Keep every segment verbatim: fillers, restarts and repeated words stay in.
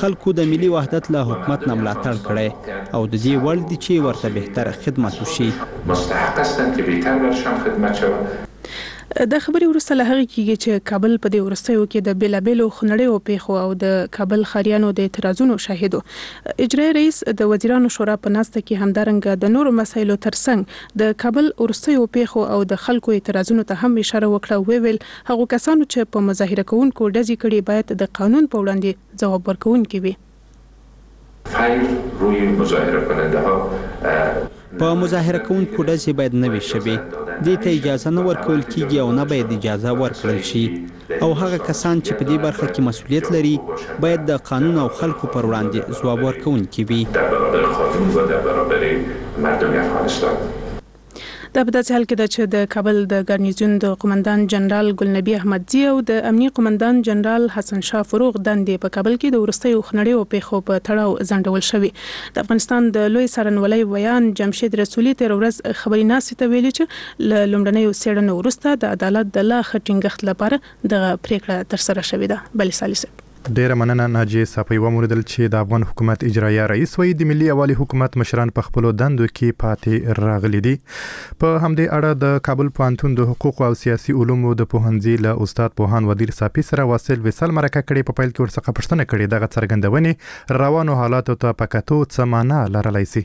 خلکو د ملي وحدت له حکومت نه ملاتړ کړی او د دې وړ دي چې ورته بهتر خدمت وشي. مستحق هستند که بهتر برشان خدمت شود. د خبرې وروسته له هغې کېږي چې کابل په دې وروستیو کې د بېلابېلو خونړیو پیښو او د کابل ښاریانو د اعتراضونو شاهد و. اجرایي رئیس د وزیرانو شورا په ناسته کې همدارنګه د نورو مسایلو ترڅنګ د کابل وروستیو پیښو او د خلکو اعتراضونو ته هم اشاره وکړه. وویل هغو کسانو چې په مظاهره کوونکو ډزې کړي باید د قانون په وړاندې ځواب ورکوونکي وي. فیل روی مظاهره کننده ها په مظاهره کوونکو ډزې باید نه وي شوې. دې ته اجازه نه ورکول کیږي او نه باید اجازه ورکړل شي او هغه کسان چې په دې برخه کې مسؤلیت لري باید د قانون او خلکو پر وړاندې ځواب ورکوونکي وي. در برابر قانون و در برابر مردم افغانستان. دا په داسې حال کې ده چې د کابل د ګارنیزیون د قومندان جنرال ګلنبي احمدزي او د امنیي قومندان جنرال حسن شاه فروغ دندې په کابل کې د وروستیو خونړیو پیښو په تړاو ځنډول شوي. د افغانستان د لوی څارنوالۍ ویان جمشید رسولي تېره ورځ خبري ناستې ته ویلي چې له لومړنیو څېړنو وروسته د عدالت د لا ښه ټینګښت لپاره دغه پریکړه ترسره شوې ده. بلې سالي ډیره مننه ناجیه صافی. وموردل چې د افغان حکومت اجرایه رئیس وایي د ملي یووالي حکومت مشران په خپلو دندو کې پاتې راغلي دي. په همدې اړه د کابل پوهنتون د حقوق او سیاسي علومو د پوهنځي له استاد پوهان ودیر صافی سره واصل وصل مرکه کړې. په پیل کې ورڅخه پوښتنه کړې دغه څرګندونې روانو حالاتو ته په کتو څه معنا لرلی سي.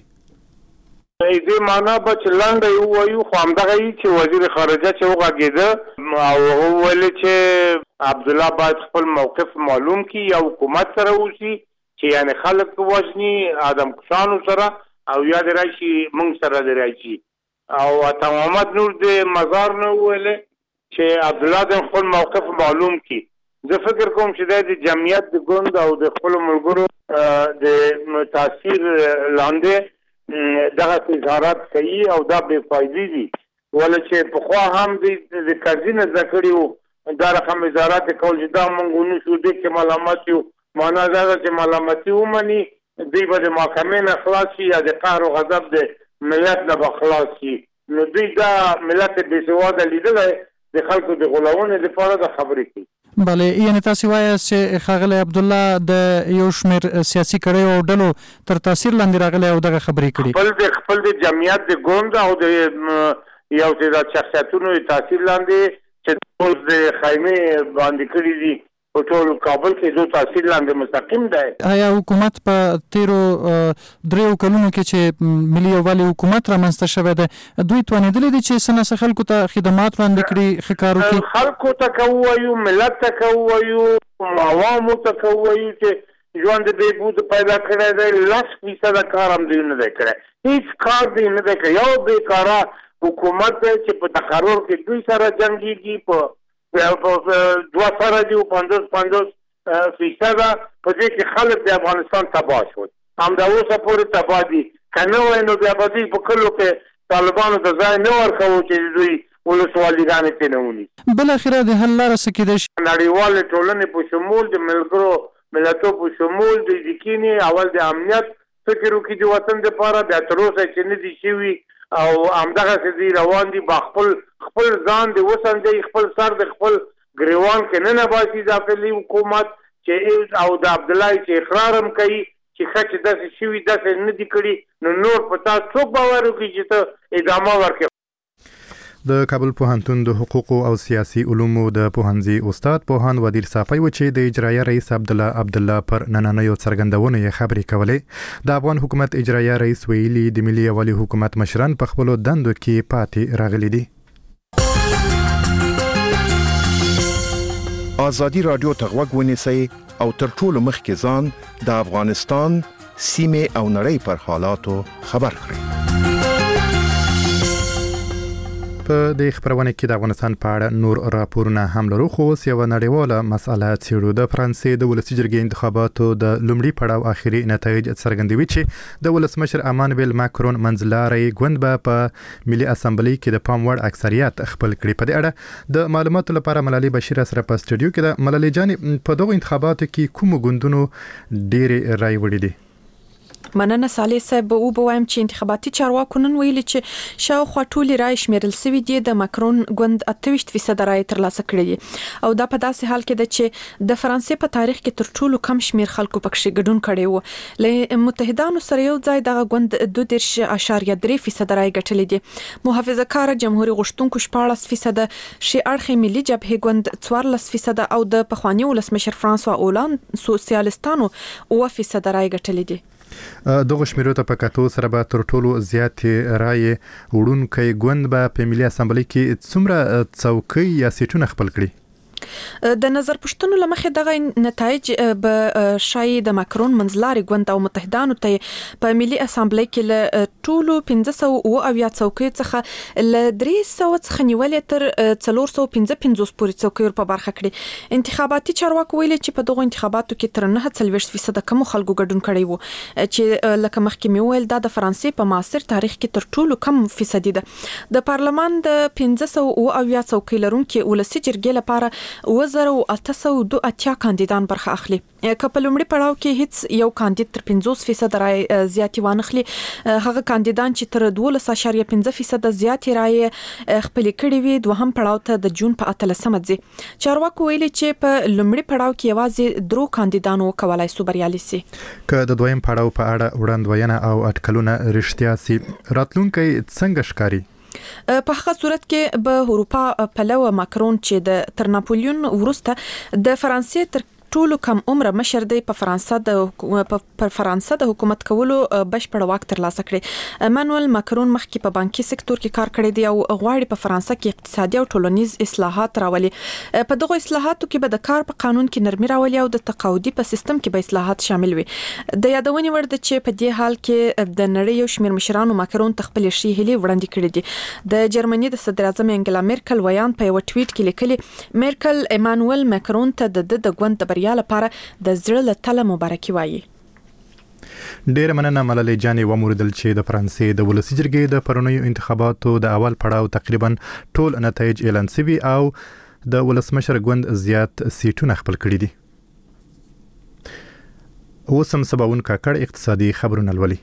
دې معنا به چې لاندې یو وایو خو همدغه یي چې وزیر خارجه چې وغږېده او هغه ویل چې عبدالله باید خپل موقف معلوم کړي یا حکومت سره وشي چې یعنی خلک وژني آدم کشانو سره او یا د راشي موږ سره د راشي او عطا محمد نور د مزار نه ویل چې عبدالله د خپل موقف معلوم کړي. زه فکر کوم چې د جمعیت د ګوند او د خپل ملګرو د تاثیر لاندې دغه اظهارات کوي او دا بې فایدې دي ولې چې پخوا هم د قرضې نه زده کړي وو دا رقم اظهارات کول چې دا موږ ونشو دې کې ملامت یو معنا دا ده چې ملامتي ومني دوی به د محکمې نه خلاص شي یا د قهر او غضب د ملت نه به خلاص شي. نو دوی دا ملت بې سواده لیدلی د خلکو د غولونې لپاره د خبرې کوي. بله یعنی تاسو وایاست چې ښاغلی عبدالله د یو شمېر سیاسي کړیو او ډلو تر تاثیر لاندې راغلی او دغه خبرې کړي. خپل د خپل د جمعیت د ګوند او د یو څه د شخصیتونو تاثیر لاندې چې ټول د خیمې باندې کړي دي په ټول کابل کې جو تاثیر لاندې مستقیم دی. آیا حکومت په تیرو دریو کلونو کې چې ملي یووالي حکومت رامنځته شوی دی دوی توانېدلی دي چې څه ناڅه خلکو ته خدمات وړاندې کړي ښه کار وکړي؟ خلکو ته که ووایو ملت ته که ووایو عوامو ته که ووایو چې ژوند د بهبود پیدا کړی دی لس فیصده کار هم دوی نه دی کړی هیڅ کار دوی نه دی کړی. یو بېکاره حکومت دی چې په تقرر کې دوی سره جنګېږي په دوه سره دي پنځوس پنځوس فیصده په دې کې خلک د افغانستان تباه شول همدا اوسه پورې تباه دي که نه وای نو بیا به دوی په کلو کې طالبانو ته ځای نه ورکوو چې دوی ولسوالیګانې ترې نه ونیسي. بالاخره د حل لاره څه کیدای شي؟ نړیوالې ټولنې په شمول د ملګرو ملتو په شمول د لیکینې اول د امنیت فکر وکړي د وطن دپاره بیا تر اوسه چې نه دي شوي او همدغسې دوی روان دي با خپل خپل ځان د وسنجوي خپل سر د خپل ګریوان کې نه نباسي داخلي حکومت چې او د عبدالله چې اقرار هم کوي چې ښه چې داسې شوي داسې نه دي کړي نو نور په تاسو څوک باور وکړي چې ته ادامه ورکړې. د کابل پوهنتون د حقوقو او سیاسي علومو د پوهنځي استاد پوهان ودیر صافی و چې د اجرایه رئیس عبدالله عبدالله پر نننیو څرګندونو یې خبرې کولې. د افغان حکومت اجرایه رئیس ویلي د ملي یووالي حکومت مشران په خپلو دندو کې پاتې راغلي دي. ازادي رادیو ته غوږ ونیسئ او تر ټولو مخکې ځان د افغانستان سیمې او نړۍ پر حالاتو خبر کړئ. په دې خبرونه کې د افغانستان په اړه نور راپورونه هم لرو خو اوس یوه نړیواله مسأله څېړو. د فرانسې د ولسي جرګې انتخاباتو د لومړي پړاو آخري نتایج څرګندوي چې د ولسمشر امانویل ماکرون منځلاری ګوند به په ملي اسامبلۍ کې د پام وړ اکثریت خپل کړي. په دې اړه د معلوماتو لپاره ملالۍ بشیر سره په سټوډیو کې ده. ملالۍ جانې په دغو انتخاباتو کې کومو ګوندونو ډېرې رایې وړي دي؟ مننه صالح صاحب. او به وایم چې انتخاباتي چارواکو نن ویلي چې شاوخوا ټولې رای شمیرل سوي دي. د ماکرون ګوند اته ویشت فیصد رای ترلاسه کړي دي او دا په داسې حال کې ده چې د فرانسې په تاریخ کې تر ټولو کم شمیر خلکو پکې ګډون کړي وو. له متحدانو سره یو ځای دغه ګوند دوه دېرش اشاریه درې فیصد رای ګټلې دي. محافظه کار جمهوریت غوښتونکو شپاړس فیصد، شي اړخي ملي جبهه ګوند څوارلس فیصد او د پخوانی ولسمشر فرانسوا اولاند سوسیالیستانو اوه فیصد رای ګټلې دي. دغه شمیرو ته په کتو سره به تر ټولو زیاتې رای وړونکي ګوند به په ملي اسامبلۍ کې څومره څوکۍ یا سیټونه خپل کړي؟ د نظر پښتنو لمخې دغه نتایج به شای د ماکرون منځلاري ګوند او متحدانو ته په ملي اسامبلۍ کې له ټولو پنځه سوه اویا څوکۍ څخه له درې سوه څخه نیولې تر څلور سوه پنځه پنځوس پورې څوکۍ په برخه کړي. انتخاباتي چارواکو ویلي چې په دغه انتخاباتو کې تر نه څلوېښت فیصد کم خلکو ګډون کړی وو چې لکه مخکې مې وویل دا د فرانسې په معاصر تاریخ کې تر ټولو کم فیصدي ده. د پارلمان د پنځه سوه اویا څوکۍ لرونکي ولسي جرګې لپاره وزر او اته سوه دوه اتیا کاندیدان برخه اخلي. که په لومړي پړاو کې هیڅ یو کاندید تر پنځوس فیصد رای زیاتې وانخلي، هغه کاندیدان چې تر دولس اشاریه پنځه فیصد زیاتې رای خپل کړي وي دوهم پړاو ته د جون په اتلسمه ځي. چارواکو ویلي چې په لومړي پړاو کې یوازې درو کاندیدانو کولای سو بریالي سي. که د دویم پړاو په اړه وړاندوینه او اټکلونه رښتیا سي راتلونکي څنګه ښکاري؟ په هغه صورت کې به اروپا پلوه ماکرون چې د تر ناپولیون وروسته د فرانسې تر ټولو کم عمر مشر دی په فرانسه د په فرانسه د حکومت کولو بشپړ واک ترلاسه کړي. مانوئل ماکرون مخکې په بانکي سکتور کې کار کړی دی او غواړي په فرانسه کې اقتصادي او ټولنیز اصلاحات راولي. په دغه اصلاحاتو کې به د کار په قانون کې نرمي راولي او د تقاعدي په سیستم کې به اصلاحات شامل وي. د یادونې وړ ده چې په دې حال کې د نړۍ یو شمېر مشرانو ماکرون ته خپل شي هلي وړاندې کړي دي. د جرمني د صدر اعظم انګلا میرکل ویان په یو ټویټ کې لیکلي میرکل ایمانوئل ماکرون ته د د ګوند یا لپاره د زړه له تله مبارکي وایي. ډیر مننه ملالۍ جانې. وموردل چې د فرانسې د ولسي جرګې د پرونیو انتخاباتو د اول پړاو تقریبا ټول نتایج اعلان شوي او د ولسمشر ګوند زیات سیټونه خپل کړي دي. اوس هم سباون کاکړ اقتصادي خبرونه لولي.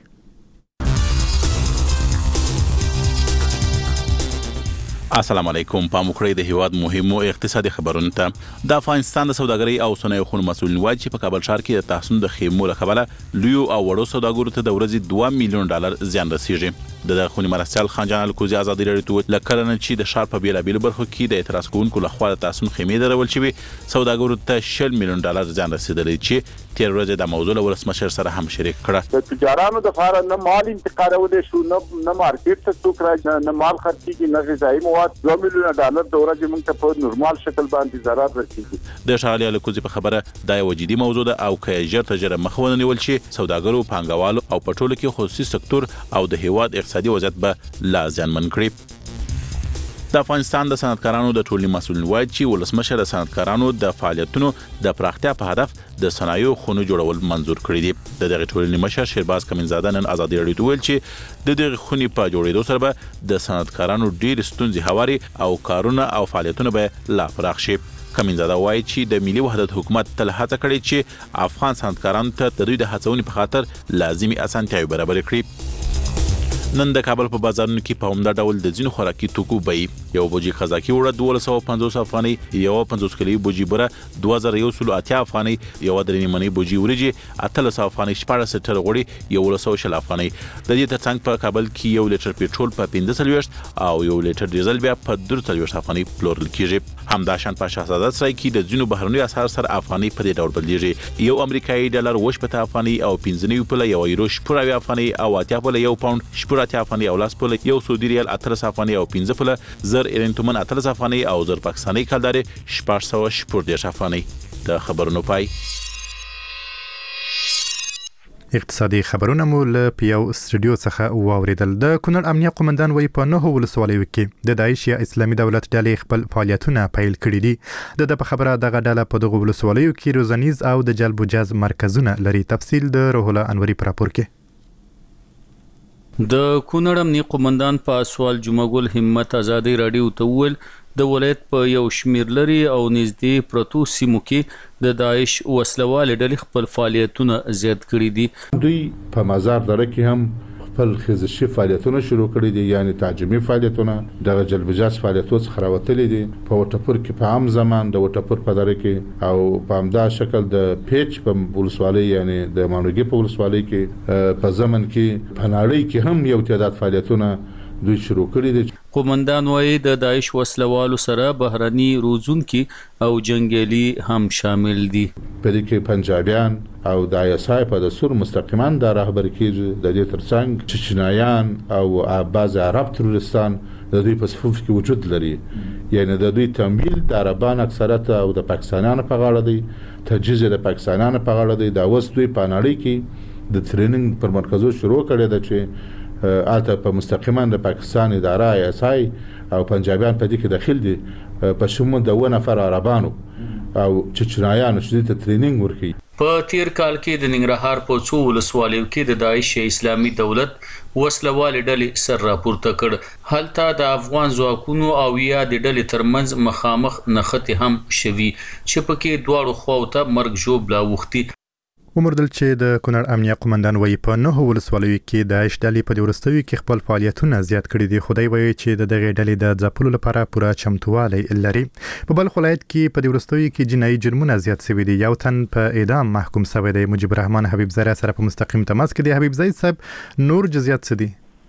السلام علیکم. په مخړې د هیواد مهمو اقتصادي خبرونو ته د افغانستان د سوداګرۍ او صنایع خونو مسؤلین وایي چې په کابل ښار کې د تحصن د خیمو له کبله لویو او وړو سوداګرو ته د ورځې دوه میلیون ډالر زیان رسیږي. د خوني مرستیال خان جان الکوزي ازادي راډیو ته لکه نه چې د ښار په بیلابیلو برخو کې د اعتراض کوونکو لخوا د تحصن خیمې درول شوي سوداګرو ته شل میلیون ډالر زیان رسیدلی چې تیر ورځ د موضوع له ولسمشر سره هم شریک کړه. د تجارانو د فار نه مال انتقالول شو نه نه مارکیټ ته څوک راځي نه مال خرڅي نه غذایی مواد دوه میلیون ډالر د ورځې موږ ته په نورمال شکل باندې ضرر رسیږي. د شالي الکوزي په خبره دا یو جدي موضوع ده او که ژر تر ژره مخ ونیول شي سوداګرو پانګوالو او په ټولو کې خصوصي سکتور او د هیواد اقتصادي وضعیت به لا زیانمن کړي. د افغانستان د صنعتکارانو د ټولنې مسؤلین وایي چې ولسمشر د صنعتکارانو د فعالیتونو د پراختیا په هدف د صنایعو خونو جوړول منظور کړی دي. د دغه ټولنې مشر شیرباز کمینزاده نن ازادي راډیو ته ویل چې د دغه خونې په جوړېدو سره به د صنعتکارانو ډېر ستونزې هواري او کارونه او فعالیتونه به لا پراخ شي. کمینزاده وایي چې د ملي وحدت حکومت تل هڅه کړې چې افغان صنعتکارانو ته د دوی د هڅونې په خاطر لازمي اسانتیاوې برابر کړي. نن د کابل په بازارونو کې په همدا ډول د ځینو خوراکي توکو بیې یو بوجي قزاقي وړه دوه سوه پنځوس افغانۍ، یو پنځوس کیلو بوجي بوره دوه زره یو سل اتیا افغانۍ، یو درې نیمه بوجي وریجې اتلس افغانۍ، شپاړس لیټر غوړي یو سوه شل افغانۍ. د دې ترڅنګ په کابل کې یو لیټر پېټرول په پنځه څلوېښت او یو لیټر ډیزل بیا په دوه څلوېښت افغانۍ پلورل کیږي. همداشان په شاهزاده سرای کې د ځینو بهرنیو اسعار سره افغانۍ په دې ډول بدلیږي. یو امریکایي ډالر اووه شپېته افغانۍ او پنځه نوي پوله یو یورو شپږ اویا افغانۍ او اتیا پوله یو پاونډ شپږ اتیا افغانۍ او لاس پوله یو سعودي ریال اتلس افغانۍ او پنځه پوله زر ایران تومن اتلس افغانۍ او زر پاکستاني کلداري شپږ سوه شپږ دېرش افغانۍ. د خبرونو پای. اقتصادي خبرونه مو له پیو استودیو څخه واوریدل. د کونړ امنیه قومندان وی په نهو ولسوالیو کې د داعش یا اسلامي دولت ډلې خپل فعالیتونه پیل کړي دي. د په خبره دغه ډله په دغه ولسوالیو کې روزنیز او د جلب و جذب مرکزونه لري. تفصیل د روح الله انوري پر راپور کې. د کونړ امنیه قومندان په سوال جمعه ګل همت ازادي راډیو ته وویل د ولایت په یو شمیر لري او نږدې پرتو سیمو کې د داعش وسلوال ډلې خپل فعالیتونه زیات کړي دي. دوی په مزار دره کې هم خپل خزشي فعالیتونه شروع کړي دي، یعنی تعجبي فعالیتونه د جلبجاز فعالیتونو څخه راوتلي دي. په وټپور کې په عام زمان د وټپور په دره کې او په همدا شکل د پیچ په ولسوالۍ یعنی د مانوګي په ولسوالۍ کې په زمن کې په نړۍ کې هم یو تعداد فعالیتونه دوی شروع کړي دي. قومندان وایي د داعش وسلوالو سره بهرني روزونکي او جنگیالي هم شامل دي. په دې کې پنجابیان او د آی اس آی په دستور مستقیما د رهبری کېږي. د دې ترڅنګ چچنایان او بعض عرب تروریستان د دوی په صفوف کې وجود لري، یعنی د دوی تمویل د عربان اکثریت او د پاکستانیانو په غاړه دی، تجهیز د پاکستانیانو په غاړه دی. دا اوس دوی په نړۍ کې د ټریننګ پر مرکزو شروع کړي ده چې آلته په مستقیما د پاکستان اداره آی اس آی او پنجابیان په دې کې داخل دي، په شمول د و نفر عربانو او چچنایانو چې ته ټریننګ ورکړي. په تیر کال کې د ننګرهار په څو ولسوالیو کې د داعش اسلامي دولت وسلوال ډلې سر راپورته کړ. هلته د افغان ځواکونو او یا د ډلې ترمنځ مخامخ نښتې هم شوي چې پکې دواړو خواو ته مرګ ژوبله اوښتي. ومردل چې د کونړ امنیه قومندان وایي په نهو ولسوالیو کې داعش ډلې په دې وروستیو کې خپل فعالیتونه زیات کړي دي. خدای وایي چې د دغې ډلې د ځپلو لپاره پوره چمتووالی لري. په بلخ ولایت کې په دې وروستیو کې جنایي جرمونه زیات شوي دي. یو تن په اعدام محکوم شوی دی. مجيب الرحمن حبیبزی سره په مستقیم تماس کې دی. حبیبزی صاحب نور جزئیات څه دي؟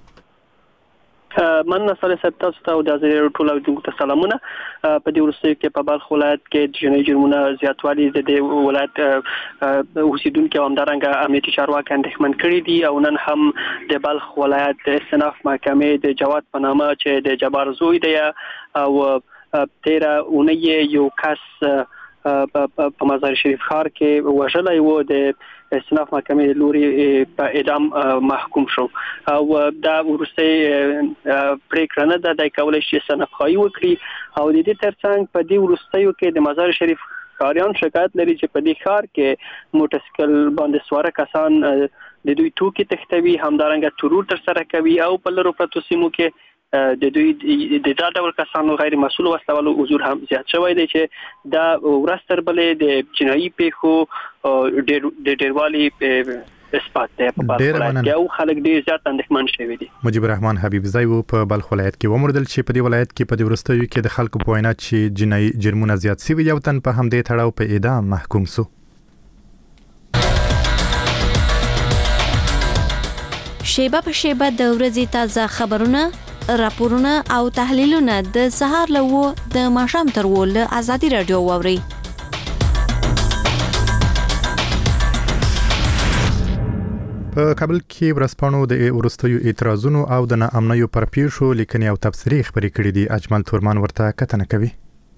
من نصر صاحب تاسو ته د ازریرو ټول اوریدونکو ته سلامونه. په دې وروستیو کې په بلخ ولایت کې د جنایي جرمونو زیاتوالی د دې ولایت اوسیدونکو همدارنګه امنیتي چارواکي اندېښمن کړي دي او نن هم د بلخ ولایت د استناف محکمې د جواد په نامه چې د جبار زوی دی او تیرا اونۍ یو کس په مزار شریف ښار کې وژلی و. د استناف محکمې لوري په اعدام محکوم شو او دا ورسته پریکړه نه ده د کولای شي سنفخایي وکړي او د دې ترڅنګ په دې ورستیو کې د مزار شریف ښاریان شکایت لري چې په دې ښار کې موټرسایکل باندې سواره کسان د دوی توکي تښتوي، همدارنګه ترور تر سره کوي او په لرو پرتو سیمو کې د دوی د دا ډول کسانو غیر مسؤل وسلوالو حضور هم زیات شوی دی چې دا ورځ تر بلې د جنایي پیښو د ډیروالي اثبات دی په بلخ ولایت کې او خلک ډیر زیات اندېښمن شوي دي. مجيب الرحمن حبیبزی په بلخ ولایت کې ومردل چې په دې ولایت کې په دې وروستیو کې د خلکو په وینا چې جنایي جرمونه زیات شوي. یو تن په همدې تړاو په اعدام محکوم شو. شیبه په شیبه د ورځې تازه خبرونه، راپورونه او تحلیلونه د سهار له و د ماښام تر و له ازادي رادیو واوري. په کابل کې ورسپانو د ورستیو اعتراضونو او د ناامنیو پر پیښو لیکنې او تبصرې خبرې کړې دي. اجمل تورمان ورته کتنه کوي.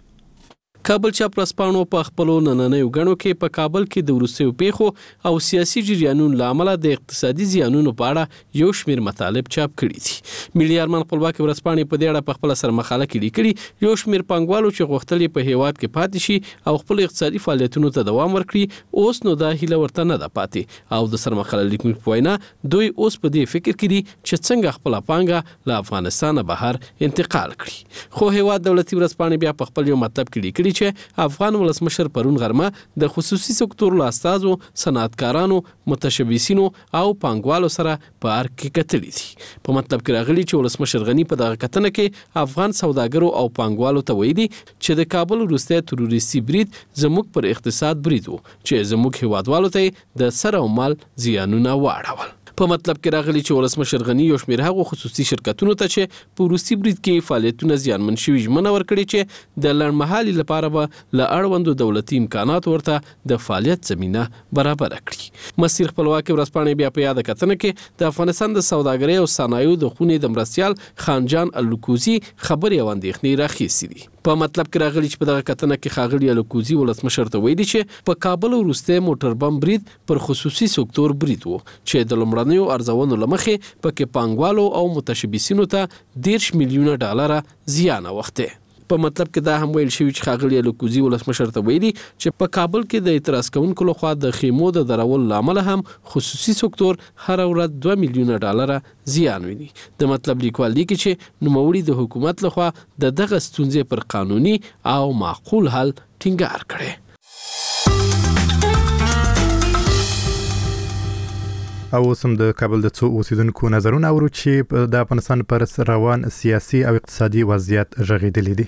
کابل چاپ ورسپانو په خپل نننیو غنو کې په کابل کې د ورسیو پیښو او سیاسي جریانونو لامل د اقتصادي زیانونو په اړه یو شمېر مطالب چاپ کړي دي. ملي ارمان خپلواکي ورسپانې په دې اړه په خپل سر مقاله کې لیکلي یو شمېر پنګوالو چې غوښتل په هیواد کې پاتې شي او خپل اقتصادي فعالیتونو ته دوام ورکړي اوس نو دا هیله ورته نه ده پاتې او د سر مقاله لیکونکو په وینا دوی اوس په دې فکر کې دي چې څنګه خپل پانګه له افغانستان بهر انتقال کړي. خو هیواد دولتي ورسپانې بیا په خپل یو مطلب کې لیکلي چې افغان ولسمشر پرون غرمه د خصوصي سکتور له استازو، صنعتکارانو، متشبثینو او پانګوالو سره په ارګ کې کتلې دي. په مطلب کې راغلي چې ولسمشر غنی په دغه کتنه کې افغان سوداګرو او پانګوالو ته ویلي چې د کابل وروسته تروریستي برید زموږ پر اقتصاد برید وو چې زموږ هیوادوالو ته د سر او مال زیانونه واړول. په مطلب کې راغلي چې ولسمشر غنی یو شمېر هغو خصوصي شرکتونو ته چې په روسي برید کې فعالیتونه زیانمن شوي ژمنه ورکړي چې د لنډمهالي لپاره به له اړوندو دولتي امکاناتو ورته د فعالیت زمینه برابر کړي. مسیر خپلواکي ورځپاڼې بیا په یاد کتنه کې د افغانستان د سوداګرۍ او صنایعو د خونې د مرستیال خانجان الکوزي خبرې او اندېښنې راخیستې دي. په مطلب کې راغلي چې په دغه کتنه کې ښاغلي الکوزي ولسمشر ته ویلي چې په کابل وروسته موټر بم برید پر خصوصي سکتور برید وو چې د لومړنیو ارزونو لمخې پکې پانګوالو او متشبثینو ته دېرش میلیونه ډالر زیان اوښتی. په مطلب کې دا هم ویل شوی چې ښاغلي الکوزي ولسمشر ته ویلي چې په کابل کې د اعتراض کوونکو لخوا د خیمو د درول لامل هم خصوصي سکتور هر ورځ دوه میلیونه ډالر زیان ویني. د مطلب لیکوال لیکي چې نوموړي د حکومت لخوا د دغه ستونزې پر قانوني او معقول حل ټینګار کړي. او سم د کابل د څو اوسیدونکو نظرونه اورو چې د افغانستان پر روان سیاسي او اقتصادي وضعیت ژغېدلې دي.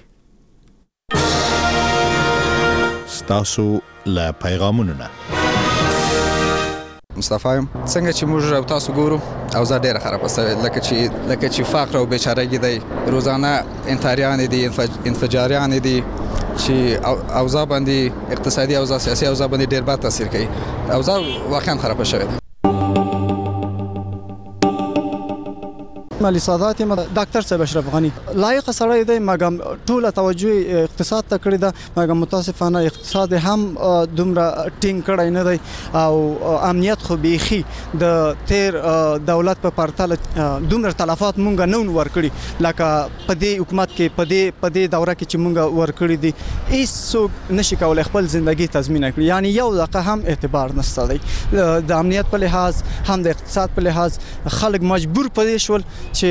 ستاسو له پیغامونو نه مصطفی څنګه چې موږ او تاسو ګورو او زه ډیره خرابه سوي لکه چې لکه چې فقر او بیچارهګي دی روزانه انتحاریان دي انفجاریان دي چې اوضاع باندې اقتصادي اوضاع سیاسي اوضاع باندې ډیر بد تاثیر کوي اوضاع واقعا خرابه شوې ده. مالی سادات یم ډاکټر صاحب اشرف غنی لایق سړی دی مګم ټول توجه اقتصاد ته کړی ده مګم متاسفانه اقتصاد هم دومره ټینګ کړی نه دی او امنیت خو بیخي د تیر دولت په پرتله دومره تلفات مونږ نه ورکړي لکه په دې حکومت کې په دې په دې دوره کې چې مونږ ورکړي دي هیڅ نشي کولای خپل ژوندۍ تضمین کړي یعنی یو دغه هم اعتبار نشته دی د امنیت په لحاظ هم د اقتصاد په لحاظ خلک مجبور پدې شول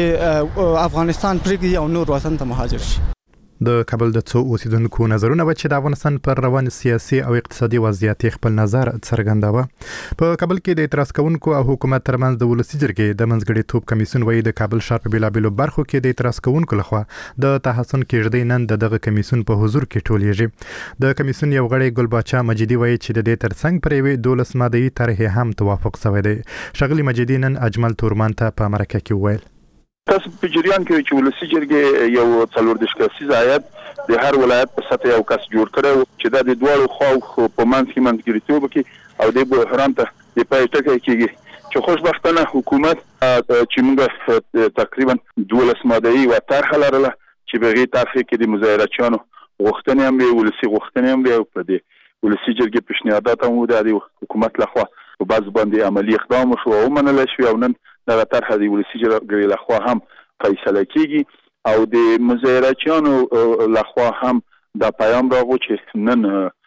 چې افغانستان پرېږدي او نور وطن ته مهاجر شي. د کابل د څو اوسیدونکو نظرونه و چې د افغانستان پر روان سیاسي او اقتصادي وضعیت خپل نظر څرګنداوه. په کابل کې د اعتراض کوونکو او حکومت ترمنځ د ولسی جرګې د منځګړیتوب کمیسیون وایي د کابل ښار په بیلابیلو برخو کې د اعتراض کوونکو لخوا د تحسن کېږدۍ نن دغه کمیسیون په حضور کې ټولېږي. د کمیسیون یو غړی ګلباچا مجیدي وایي چې د دې ترڅنګ پر یوې دولس ماده‌ای طرحې هم توافق شوی دی. ښاغلي مجیدي نن اجمل تورمان ته په مرکه کې وویل تاسو په جریان کې چې ولسی جرګې یو څلور د شکاسي هیئت د هر ولایت په سطح یو کس جوړ کړو چې د دوه خو په منځ کې منځګړیتوب کې او د بحران ته د پای ټکی کېږي چې خوشبختانه حکومت چې موږ تقریبا دولس ماده‌ای و طرح لرله چې بغیر طرح کې د مظاهرچیانو غوښتنې هم وي ولسی غوښتنې هم وي او په دې ولسی جرګې پیشنهادات هم د حکومت لخوا په بعض باندې عملی اقدام شو او منل شو او نن دغه طرح د ولسی جرګې لخوا هم فیصله کیږي او د مظاهرچیانو لخوا هم د پیام راغو چې نن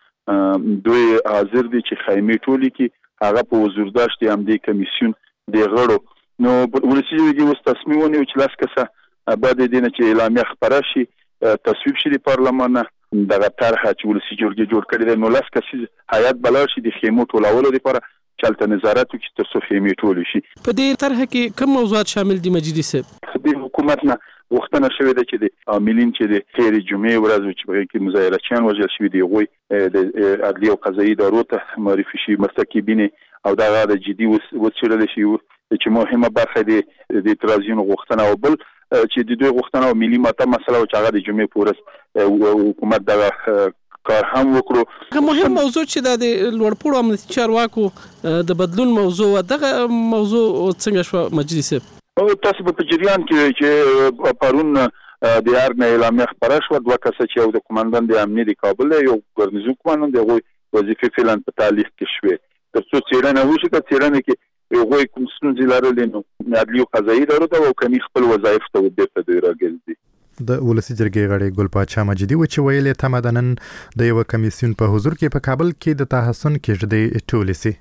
دوی حاضر دي چې خیمه ټولي کې هغه په حضور داشت هم د کمیسیون د غړو نو ولسی جرګې اوس تصمیم ونیو چې لاس کسه بعد دینه چې اعلامیه خبره شي تصویب شي د پارلمان دغه طرح چې ولسی جرګې جوړ کړی دی نو لاس کسه هیئت بلل شي د خیمو ټولولو لپاره چلته نظارت وکړي تر څو خیمې ټولې شي. په دې طرح کې کوم موضوعات شامل دي مجیدي صاحب؟ د حکومت نه غوښتنه شوې ده چې د عاملین چې د خیر جمعې ورځ چې په کې مظاهرچیان وژل شوي دي هغوی د عدلي او قضایي ادارو ته معرفي شي مرتکبین او دغه د جدي وڅېړل شي چې مهمه برخه د اعتراضیونو غوښتنه او بل چې د دوی غوښتنه او ملي ماته مسله چې هغه د جمعې په ورځ حکومت دغه کار هم وکړو. مهم موضوع چې د لوړپوړو امنیتي چارواکو د بدلون موضوع دغه موضوع څنګه شو مجلس او تاسو په جریان کې چې پرون د ارګ اعلامیه خبره شو دوه کسه چې یو د کمانډان د امنیت د کابل یو ګورنیزو کمانډان د وظیفې فعلا په تعلیق کې شوې تر څو څېړنه وشي که څېړنه کې یو کوم ستونزې لرلې نو عدلي او قضایي ادارو ته او کمی خپل وظایف ته ورته دی راګرځي. د ولسی جرګې غړي ګلباچا مجیدي و چې ویلې تمدنن د یو کمیسیون په حضور کې په کابل کې د تحسن کېږدۍ ټولې سي.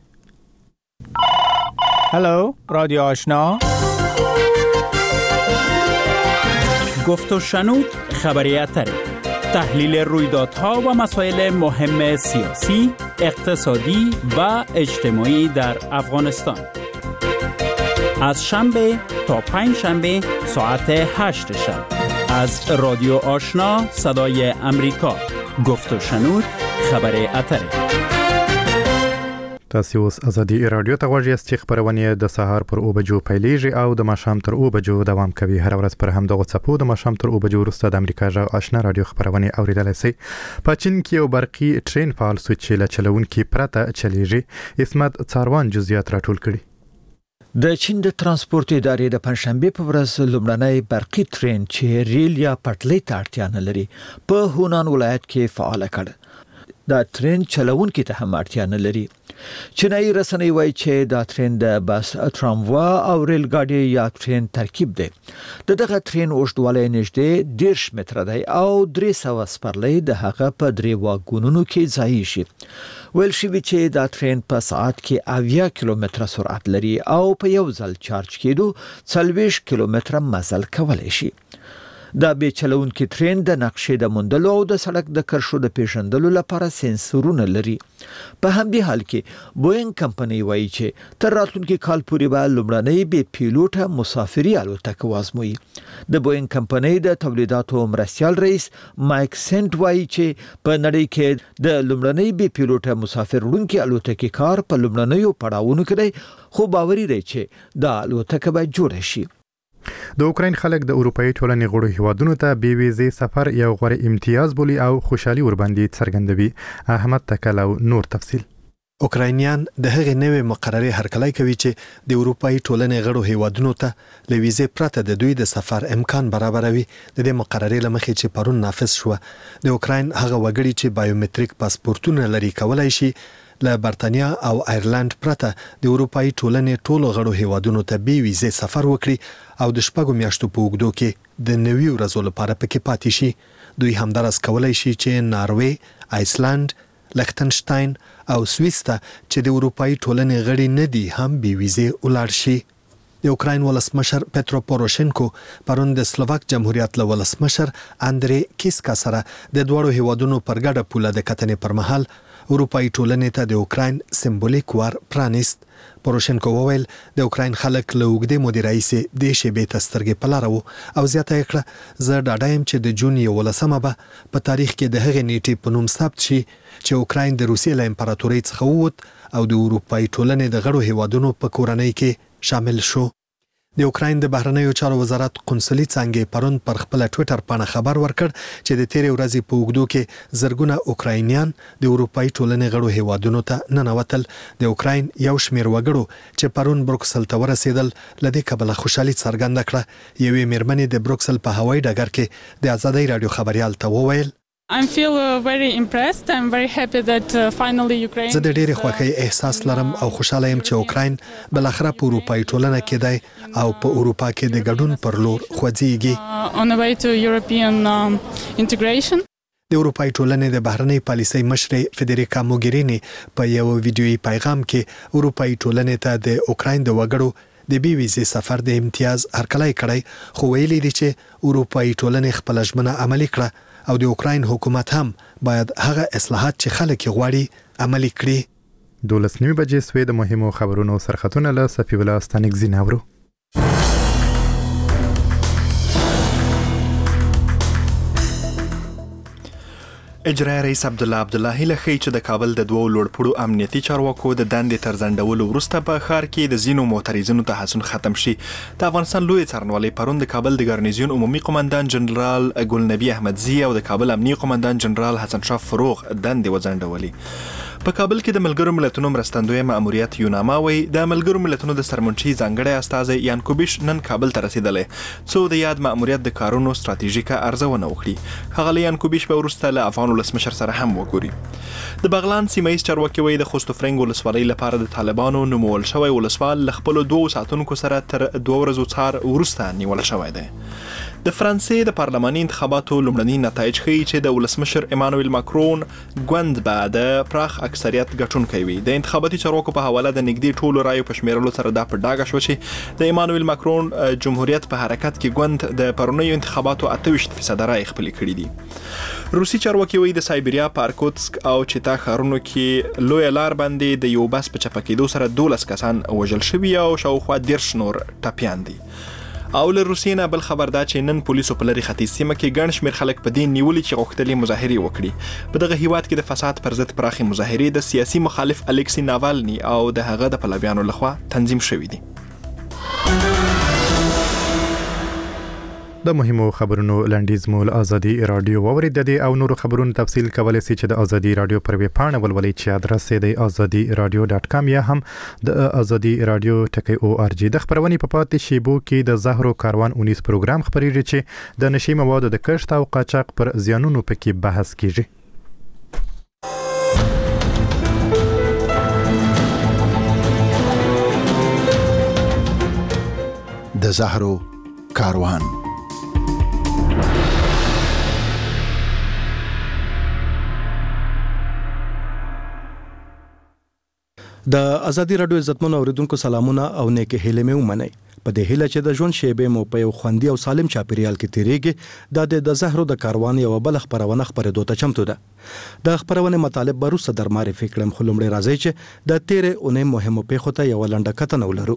هلو رادیو آشنا گفت و شنود خبری اتری تحلیل رویدادها و مسائل مهم سیاسی اقتصادی و اجتماعی در افغانستان از شنبه تا پنج شنبه ساعت هشت شب از رادیو آشنا صدای امریکا گفت و شنود خبر اتره. تاسو اوس ازادي رادیو ته غوږی است چې خبرونه د سهار پر او بجو پیلېږي او د ماښام تر او بجو دوام کوي. هر ورځ پر هم دغه چپو د ماښام تر او بجو وروسته د امریکا جغ آشنا رادیو خبرونه اوریدلای شي. په چین کې یو برقي ټرین فعال سو چې له چلوونکي پرته چلیږي. اسمت څاروان جزئیات راټول کړي. د چین د ترانسپورت ادارې د پنځشنبه په ورځ لومړنی برقي ټرین چې ریل یا پټلۍ ته اړتیا نه لري په هونان ولایت کې فعال کړ. دا ټرین چلوونکي ته هم اړتیا نه لري. چینایي رسنۍ وایي چې دا ټرین د بس تراموا او ریل ګاډي یا ټرین ترکیب دی. د دغه ټرین اوږدوالی نږدې دیرش متره دی او درې سوه سپرلۍ د هغه په درې واګونونو کې ځای شي. ویل شوي چې دا ټرین په ساعت کې اویا کیلومتره سرعت لري او په یو ځل چارج کېدو څلوېښت کیلومتره مزل کولی شي. د به چلونکي ټرین د نقشې د موندلو او د سړک د کرښو د پیژندلو لپاره سنسورونه لري. په همدې حال کې بوینګ کمپنۍ وایي چې تر راتلونکي کال پورې به لومړنۍ بې پیلوټه مسافري الوتکه وازموي. د بوینګ کمپنۍ د تولیداتو مرستیال رئیس مایک سنت وایي چې په نړۍ کې د لومړنۍ بې پیلوټه مسافر وړونکي الوتکې کار په لومړنیو پړاوونو کې دی، خو باوري دی چې دا الوتکه به جوړه شي. د اوکراین خلک د اروپאי ټولنې غړو هیوادونو ته بې ویزې سفر یو غوره امتیاز بولي او خوشحالي ورباندې څرګندوي. احمد تکل او نور تفصیل. اوکراینیان د هغې نوې مقررې هرکلی کوي چې د اروپאי ټولنې غړو هیوادونو ته له ویزې پرته د دوی د سفر امکان برابروي. د دې مقررې له مخې چې پرون نافذ شوه، د اوکراین هغه وګړي چې بایومټریک پاسپورتونه لري کولای شي له برتانیا او ایرلند پرته د اروپאי ټولنې ټولو غړو هیوادونو ته بې ویزې سفر وکړي او د شپږو میاشتو په اوږدو کې د نوي ورځو لپاره پکې پاتې شي. دوی همدارس کولای شي چې ناروې، آیسلند، لختنشتاین او سویس ته چې د اروپאי ټولنې غړي نه دي هم بې ویزې ولاړ شي. د اوکراین ولسمشر پترو پوروشنکو پرون د سلوواک جمهوریت له ولسمشر اندری کیسکا سره د دوړو هیوادونو پر ګډه پوله د کتنې پر مهال اروپאי ټولنې ته د اوکراین سمبولیک وار پرانیست. پوروشنکو وویل د اوکراین خلک له اوږدې مودې راهیسې دې شیبې ته سترګې په لاره وو او زیاته یې کړه زه ډاډه یم چې د جون یولسمه به په تاریخ کې د هغې نیټې په نوم ثبت شي چې اوکراین د روسیې له امپراتورۍ څخه ووت او د اروپאי ټولنې د غړو هیوادونو په کورنۍ کې شامل شو. د اوکراین د بهرنیو چارو وزارت قونسلي څانګې پرون پر خپل ټوئیټر باندې خبر ورکړ چې د تیرې ورځې په اوږدو کې زرګونه اوکراینیان د اروپאי ټولنې غړو هیوادونو ته ننوتل. د اوکراین یو شمېر وګړو چې پرون بروکسل ته ورسېدل له دې کبله خوشحالي څرګنده کړه. یوې میرمنې د بروکسل په هوایي ډګر کې د ازادۍ رادیو خبريال ته وویل I feel very impressed. I'm very happy that uh, finally Ukraine. زه د ډېرې خوښۍ احساس لرم او خوشاله یم چې اوکراین بل اخره په اروپאי ټولنه کې دی او په اروپا کې د ګډون پر لور خوځيږي. Uh, on the way to European um, integration. د اروپאי ټولنې د بهرنۍ پالیسۍ مشرې فدریکا موګرینی په یو ویډیويي پیغام کې اروپאי ټولنې ته د اوکراین د وګړو د بي ویزې سفر د امتیاز هرکلی کړی، خو ویلي دي چې اروپאי ټولنې خپل ژمنه عملي کړه او د اوکراین حکومت هم باید هغه اصلاحات چې خلک غواړي عملي کړي. دولس نیمه بجې سوې د مهمو خبرونو سرخطونه له صفی الله ستانک زیناورو. اجرایي رئیس عبد الله عبد الله لخی چې د کابل د دوو لوړپوړو امنیتي چارواکو د دندې تر ځنډولو وروسته په ښار کې د ځینو معترضینو تحصن ختم شي. د افغانستان لوی څارنوالۍ پرون د کابل د ګارنیزیون عمومي قومندان جنرال ګلنبي احمدزي او د کابل امنیتي قومندان جنرال حسن شاه فروغ دندې وځنډولې. په کابل کې د ملګرو ملتونو مرستندوی مأموریت یوناما وایي د ملګرو ملتونو د سرمنشي ځانګړی استازی یانکوبیش نن کابل ته رسیدلی څو د یاد مأموریت د کارونو ستراتیژیکه ارزونه وکړي. ښاغلی یانکوبیش به وروسته له افغان ولسمشر سره هم وګوري. د بغلان سیمه ییز چارواکي وایي د خوست فرنګ ولسوالۍ لپاره د طالبانو نومول شوی ولسوال له خپلو دوو ساتونکو سره تر دوه ورځو څار وروسته نیول شوی دی. د فرانسې د پارلماني انتخاباتو لومړني نتایج ښیي چې د ولسمشر ایمانویل ماکرون ګوند به د پراخ اکثریت ګټونکی وي. د انتخاباتي چارواکو په حواله د نږدې ټولو رایو په شمیرلو سره دا په ډاګه شوه چې د ایمانویل ماکرون جمهوریت په حرکت کې ګوند د پرونیو انتخاباتو اته ویشت فیصده رایې خپلې کړي دي. روسي چارواکي وایي د سایبریا په ارکوتسک او چتا ښارونو کې لویه لار باندې د یو بس په چپه کېدو سره دولس کسان وژل شوي او شاوخوا دېرش نور ټپیان دي. او له روسیې نه بل خبر دا چې نن پولیسو په لرې ختیځ سیمه کې ګڼ شمېر خلک په دې نیولي چې غوښتل یې مظاهرې وکړي. په دغه هیواد کې د فساد پر ضد پراخې مظاهرې د سیاسي مخالف الکسی ناوالني او د هغه د پلویانو لخوا تنظیم شوي دي. د مهمو خبرونو لنډیز مول ازادي رادیو واورید د او نورو خبرونو تفصیل کولای شئ چې د ازادي رادیو پر ویب پاڼه ولولئ چې ادرس یې د ازادي رادیو ډاټ کام یا هم د ازادي رادیو ټکی او ار جی. د خبرونې په پاتې شیبو کې د زهرو کاروان اونیس پروګرام خبرېږي چې د نشي موادو د کښت او قاچاق پر زیانونو پکې بحث کیږي. د زهرو کاروان. د ازادي رادیو عزتمن اوریدونکو سلامونه او نیک هیلې مې ومنئ. په دې هیله چې د ژوند شیبې مو په یو خوندي او سالم چاپیریال کې تیریږي د زهرو د کاروان یو بل خبرونه خبرېدو ته چمتو ده. د خبرونه مطالب بروسه در معرفي کړم، خو لومړی راځي چې د تیرې اونۍ مهمو پیښو ته یو لنډه کتنه ولرو.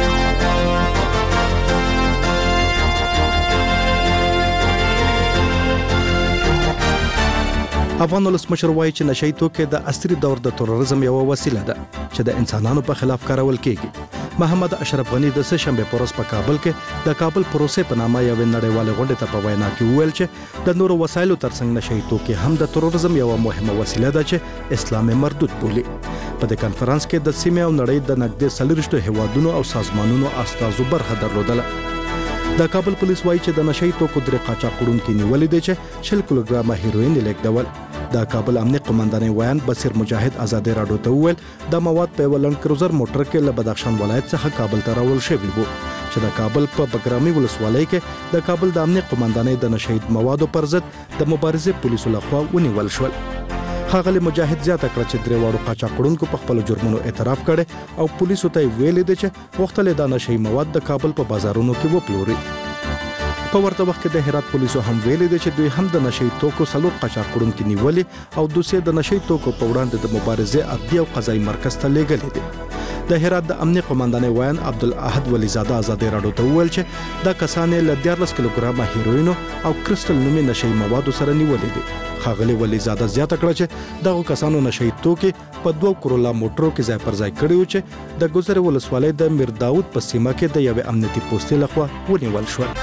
افغان ولسمشر وایي چې نشئی توکي د عصري دور د تروریزم یو وسیله ده چې د انسانانو په خلاف کارول کیږي. محمد اشرف غنی د سه شنبه په ورځ په کابل کې د کابل پروسې په نامه یو نړیواله غونډه ته په وینا کې وویل چې د نورو وسایلو ترڅنګ نشئی توکي هم د تروریزم یو مهمه وسیله ده چې اسلام مردود بولي. په دې کانفرنس کې د سیمې او نړۍ د نږدې څلوېښتو هیوادونو او سازمانونو استازو برخه درلودله. د کابل پولیس وایي چې د نشئی توکو درې قاچاقونکي نیولې دي چې شل کیلوګرامه هیروین لیږدول. د کابل امنیه قومندان ویان بصیر مجاهد آزادې راډیو ته وویل د مواد په ولن کروزر موټر کې له بدخشان ولایت څخه کابل ته راوړل شوی وو چې د کابل په بګرامي ولسوالۍ کې د کابل د امنیه قومندانۍ د نشئی موادو پر ضد د مبارزې پولیسو لخوا ونیول شول. ښاغلي مجاهد زیاته کړه چې درې واړو قاچاقونکو په خپل جرمونو اعتراف کړي او پولیسو ته ویلي دي چې غوښتل د نشئی مواد د کابل په بازارونو کې وپلوري. په ورته وخت کې د هرات پولیسو هم ویلي دي چې دوی هم د نشئی توکو څلور قاچاقونکي نیولې او دوسیه د نشئی توکو په وړاندې د مبارزې عدلي او قضایي مرکز ته لیږلې دي. د هرات د امنیه قومندان ویان عبدالاحد ولیزاده آزادې راډیو ته وویل چې دا کسان له دیارلس کیلوګرامه هیروینو او کرسټل نومي نشئی موادو سره نیولې دي. ښاغلي ولیزاده زیاته کړه چې دغه کسانو نشئی توکي په دوه کرولا موټرو کې ځای پر ځای کړي و چې د ګوزر ولسوالۍ د میر داود په سیمه کې د یوې امنیتي پوستې لخوا ونیول شول.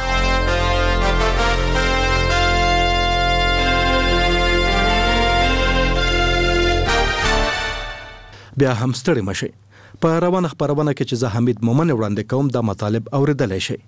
بیا هم ستړي مشي. په روانه خبرونه کې چې زه حمید مومن وړاندې کوم دا مطالب اوریدلای شي.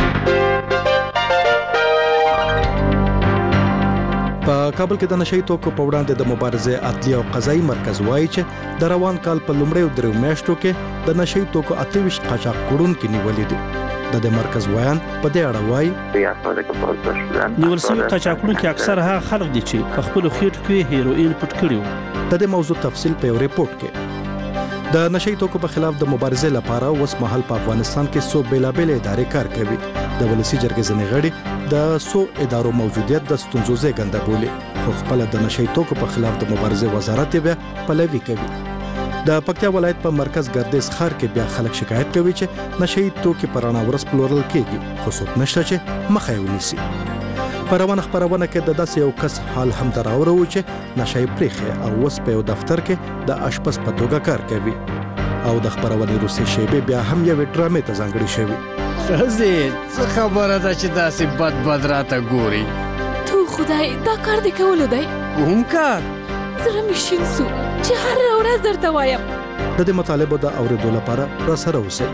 په کابل کې د نشئی توکو په وړاندې د مبارزې عدلي او قضایي مرکز وایي چې د روان کال په لومړیو درې میاشتو کې د نشئی توکو اته ویشت قاچاقونکي نیولې دي. د مرکز ویان په دې اړه وایي نیول شوي قاچاقونکي اکثر هغه خلک دي چې په خپلو خېټو کې هیروین پټ کړي وو. د دې موضوع تفصیل په یو ریپورت کې. د نشئی توکو په خلاف د مبارزې لپاره اوس مهال په افغانستان کې څو بیلابېل ادارې کار کوي. د ولسی جرګې ځینې غړي د څو ادارو موجودیت د ستونزو زیږنده بولي، خو خپل د نشئی توکو په خلاف د مبارزې وزارت بیا پلوي کوي. د پکتیا ولایت په مرکز ګردیز ښار کې بیا خلک شکایت کوي چې نشئی توکي په رڼا ورځ پلورل کیږي، خو څوک نشته چې مخه یې ونیسي. په روانه خبرونه کې د داسې یو کس حال هم ته راوړو چې نشئی پرېښی او اوس په یو دفتر کې د اشپز په توګه کار کوي او د خبرونې روسي شیبې بیا هم یوې ډرامې ته ځانګړې شوي. ښځې څه خبره ده چې داسې بد بد راته ګوري؟ تو خدای دا کار دې کولو دی؟ کوم کار؟ زړه مې شین سو چې هر ورځ درته وایم. د دې مطالبو د اورېدو لپاره راسره اوسئ.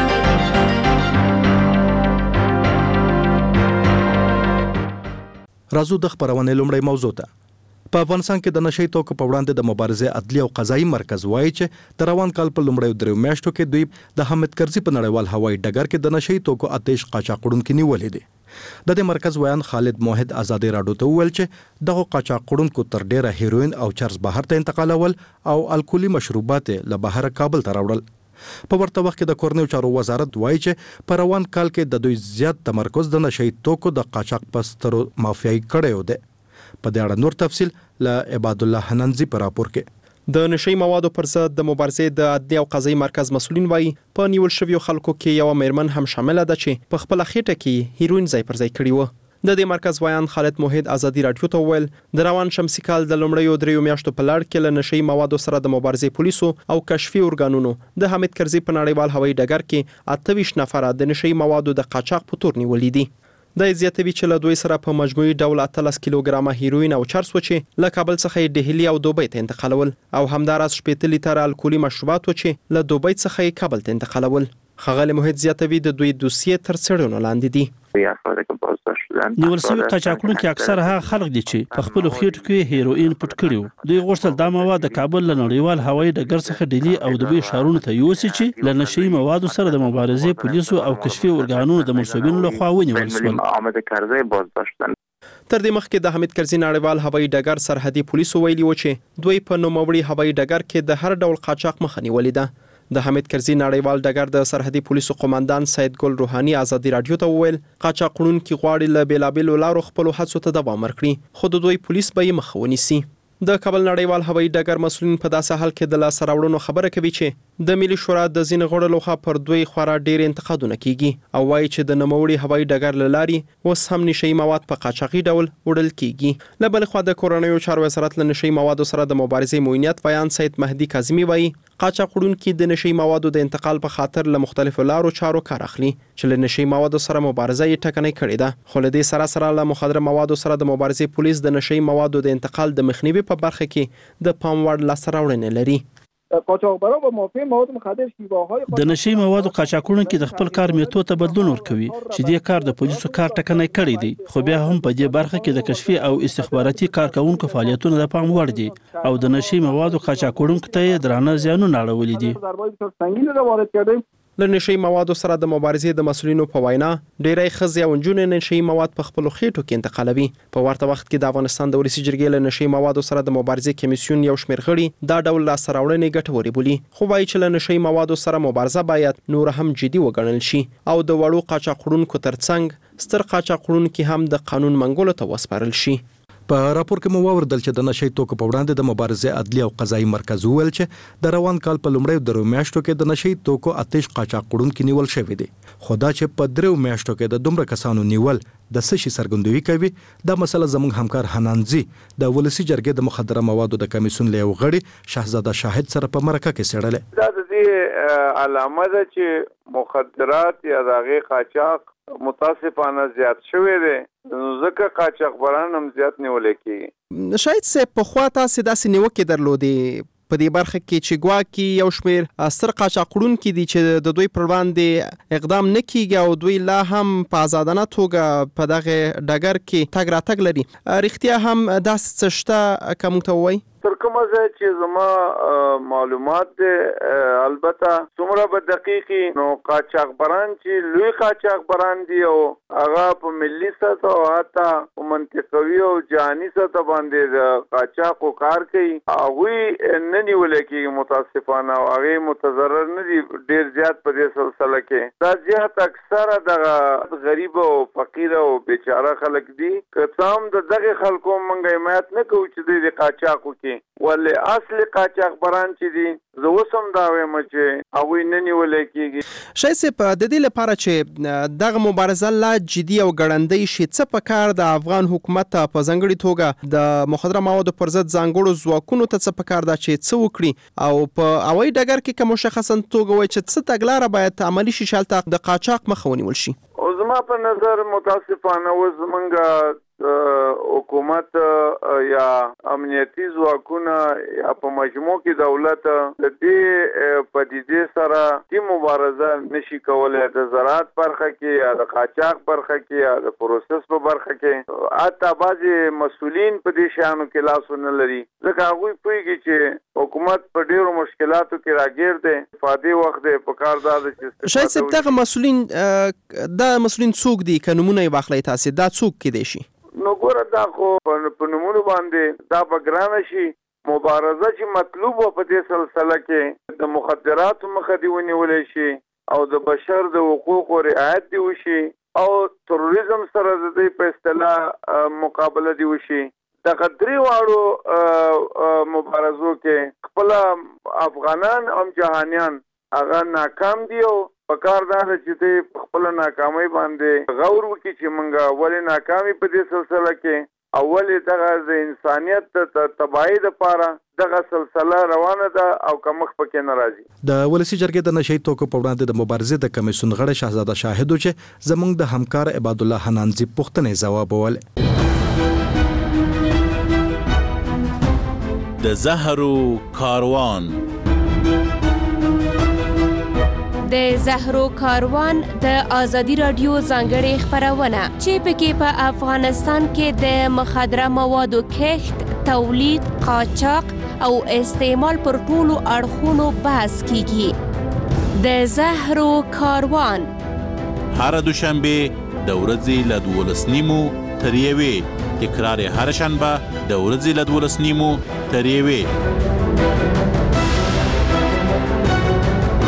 راځو د خبرونې لومړی موضوع ته. په افغانستان کې د نشئی توکو په وړاندې د مبارزې عدلي او قضایي مرکز وایي چې د روان کال په لومړیو دریو میاشتو کې دوی د حامد کرزي په نړیوال هوایي ډګر کې د نشئی توکو اتهش قاچاقونکي نیولې دي. د دې مرکز ویان خالد موحد آزادې راډیو ته وویل چې دغه قاچاقونکو تر ډیره هیروین او چرس بهر ته انتقالول او الکولي مشروبات له بهر کابل ته راوړل. په ورته وخت کې د کورنیو چارو وزارت وایي چې په روان کال کې د دوی زیات تمرکز د نشئی توکو د قاچاق په سترو مافیایي کړیو دی. په دې اړه نور تفصیل له عباد الله حننزي په راپور کې. د نشئی موادو پر ضد د مبارزې د عدلي او قضایي مرکز مسؤلین وایي په نیول شویو خلکو کې یو میرمن هم شامله ده چې په خپل خېټه کې هیروین ځای پر ځای کړی و. د دې مرکز ویان خالد موحد آزادی راډیو ته وویل د روان شمسي کال د لومړیو دریو میاشتو په لړ کې له نشئی موادو سره د مبارزې پولیسو او کشفي ارګانونو د حامد کرزي په نړیوال هوایي ډګر کې اته ویشت نفره د نشئی موادو د قاچاق په تور نیولې دي. د زیاتوي چې له دوی سره په مجموعي ډول اتلس کیلوګرامه هیروین او چرس و چې له کابل څخه ډهلي او دوبۍ ته انتقالول او همداراز شپېته لیټره الکولي مشروبات و چې له دوبۍ څخه کابل ته انتقالول. ښاغلی موحد زیاتوي د دوی دوسیې تر څېړنو لاندې دي. نیول شوي قاچاقونکي اکثر هغه خلک دي چې په خپلو خېټو کې هیروین پټ کړي وو. دوی غوښتل دا مواد د کابل له نړیوال هوایي ډګر څخه ډهلي او دوبۍ ښارونو ته یوسي چې له نشئی موادو سره د مبارزې پولیسو او کشفي ارګانونو د منصوبینو لخوا ونیول شول. تر دې مخکې د حامد کرزي نړیوال هوایي ډګر سرحدي پولیسو ویلي و چې دوی په نوموړي هوایي ډګر کې د هر ډول قاچاق مخه نیولې ده. د حمید کرزي نړیوال ډګر د سرحدي پولیسو قوماندان سید ګل روحاني ازادي رادیو ته وویل قاچاقونکي غواړي له بیلابېلو لارو خپل هڅو ته دوام ورکړي خو د دوی پولیس به یې مخه ونیسي. د کابل نړیوال هوایي ډګر مسؤلین په داسې حال کې د لاسته راوړنو خبره کوي چې د ملي شورا د ځینو غړو لخوا پر دوی خورا ډېر انتقادونه کیږي او وایي چې د نوموړي هوایي ډګر له لارې اوس هم نشي مواد په قاچاقي ډول وړل کیږي. له بل خوا د کورنیو چارو وزارت له نشي موادو سره د مبارزې موینیت بیان سید مهدي کاظمي وایي قاچاقونکي د نشي موادو د انتقال په خاطر له مختلفو لارو چارو کار اخلي چې له نشي موادو سره مبارزه یې ټکنۍ کړې ده. خو له دې سره سره له مخدره موادو سره د مبارزې پولیس د نشي موادو د انتقال د مخنیوي په برخه کې د پام وړ لاسته راوړنې لري. قاچاقبران و مافیا مواد مخدر شیوه‌های د نشي موادو قاچاقونکي د خپل کار میتود ته بدلون ورکوي چې دې کار د پولیسو کار ټکنۍ کړی دی خو بیا هم په دې برخه کې د کشفي او استخباراتي کارکونکو فعالیتونو د پام وړ دي او د نشي موادو قاچاقونکو ته درانه زیانونه اړولي دي. له نشي موادو سره د مبارزې د مسؤلینو په وینا ډېری ښځې او نجونې نشي مواد په خپلو خېټو کې انتقالوي. په ورته وخت کې د افغانستان د ولسي جرګې له نشي موادو سره د مبارزې کمیسیون یو شمېر غړي دا ډول لاسته راوړنې ګټورې بولي خو وایي چې له نشي موادو سره مبارزه باید نور هم جدي وګڼل شي او د وړو قاچاقونکو ترڅنګ ستر قاچاقونکي هم د قانون منګولو ته وسپارل شي. په راپور کې مو واوردل چې د نشي توکو په وړاندې د مبارزې عدلي او قضایي مرکز ویل چې د روان کال په لومړیو درو میاشتو کې د نشي توکو آتش قاچاقونکي نیول شوی دی خو دا چې په درو میاشتو کې د دومره کسانو نیول د سشي سرګندوي کوي دا مسله زموږ همکار حنانزي د ولسي جرګې د مخدره موادو د کمیسیون له غړي شهزاده شاهد سره په مرکه کې سړلې. دا د دې علامه ده چې مخدرات یا دغه قاچاق متاسفانه زیات شوی دی نو ځکه قاچاقبران هم زیات نیول کېږي. شاید سه په خوا تاسو داسې نیوکې درلودې په دې برخه کې چې ګواکي یو شمېر ستر قاچاقونکي دي چې د دوی پر وړاندې اقدام نه کیږي او دوی لا هم په آزادانه توګه په دغه ډګر کې تګ راتګ لري. رښتیا هم داسې څه شته که موږ ته ووایي؟ تر کومه ځای چې زما معلومات دي البته څومره به دقیقي نو قاچاقبران چې لوی قاچاقبران دي او هغه په ملي سطح او حتی په منطقوي او جهاني سطح باندې د قاچاقو کار کوي هغوی نه نیول کېږي متاسفانه او هغې متضرر نه دي ډېر زیات په دې سلسله کې. دا زیات اکثره دغه غریب او فقیر او بیچاره خلک دي که څه هم د دغې خلکو موږ حمایت نه کوو چې دوی د قاچاقو کې ولې اصل قاچاقبران چې دي زه اوس هم دا وایم چې هغوی نه نیولی کېږي. شاید صاحب د دې لپاره چې دغه مبارزه لا جدي او ګړندۍ شي څه پکار د افغان حکومت په ځانګړي توګه د مخدره موادو پر ضد ځانګړو ځواکونو ته څه پکار ده چې څه وکړي او په هوایي ډګر کې که مشخصا توګه وایي چې څه تګلاره باید عملي شي چې هلته د قاچاق مخه ونیول شي؟ زما په نظر متاسفانه اوس زمونږ حکومت یا امنیتي ځواکونه یا په مجموع کې دولت د دې پدیدې سره چې مبارزه نشي کولای د زراعت برخه کې یا د قاچاق برخه کې یا د پروسس په برخه کې حتی بعضې مسؤلین په دې شیانو کې لاس ونه لري ځکه هغوی پوهېږي چې حکومت په ډېرو مشکلاتو کې راګیر دی فادي وخت دی په کار دا ده چې شاید صاحب دغه مسؤلین دا مسؤلین څوک دي که نومونه یې واخلئ تاسې دا څوک کیدی شي؟ نو ګوره دا خو په نومونو باندې دا به ګرانه شي مبارزه چې مطلوب و په دې سلسله کې د مخدراتو مخه دې ونیولی شي او د بشر د حقوقو رعایت دې وشي او تروریزم سره د دې په اصطلاح مقابله دې وشي. دغه درې واړو مبارزو کې خپله افغانان او جهانیان هغه ناکام دي او پکار دا چې دې خپل ناکامۍ باندې غور وکړي چې موږ ولې ناکامي په دې سلسله کې او ولې دغه د انسانیت د تباهۍ دپاره دغه سلسله روانه ده او کمښت پکې نه راځي. د ولسي جرګې د نشي توکو په وړاندې د مبارزې د کمیسیون غړی شهزاده شاهد چې زموږ د همکار عباد الله حنانزي پوښتنې ځواب ول. د زهرو کاروان د زهرو کاروان د ازادي رادیو ځانګړې خبرونه چې پکې په افغانستان کې د مخدره موادو کښت، تولید، قاچاق او استعمال پر ټولو اړخونو بحث کیږي. د زهرو کاروان هر دوشنبه د ورځې له دولس نیمو تر یوې، تکرار هر شنبه د ورځې له دولس نیمو تر یوې.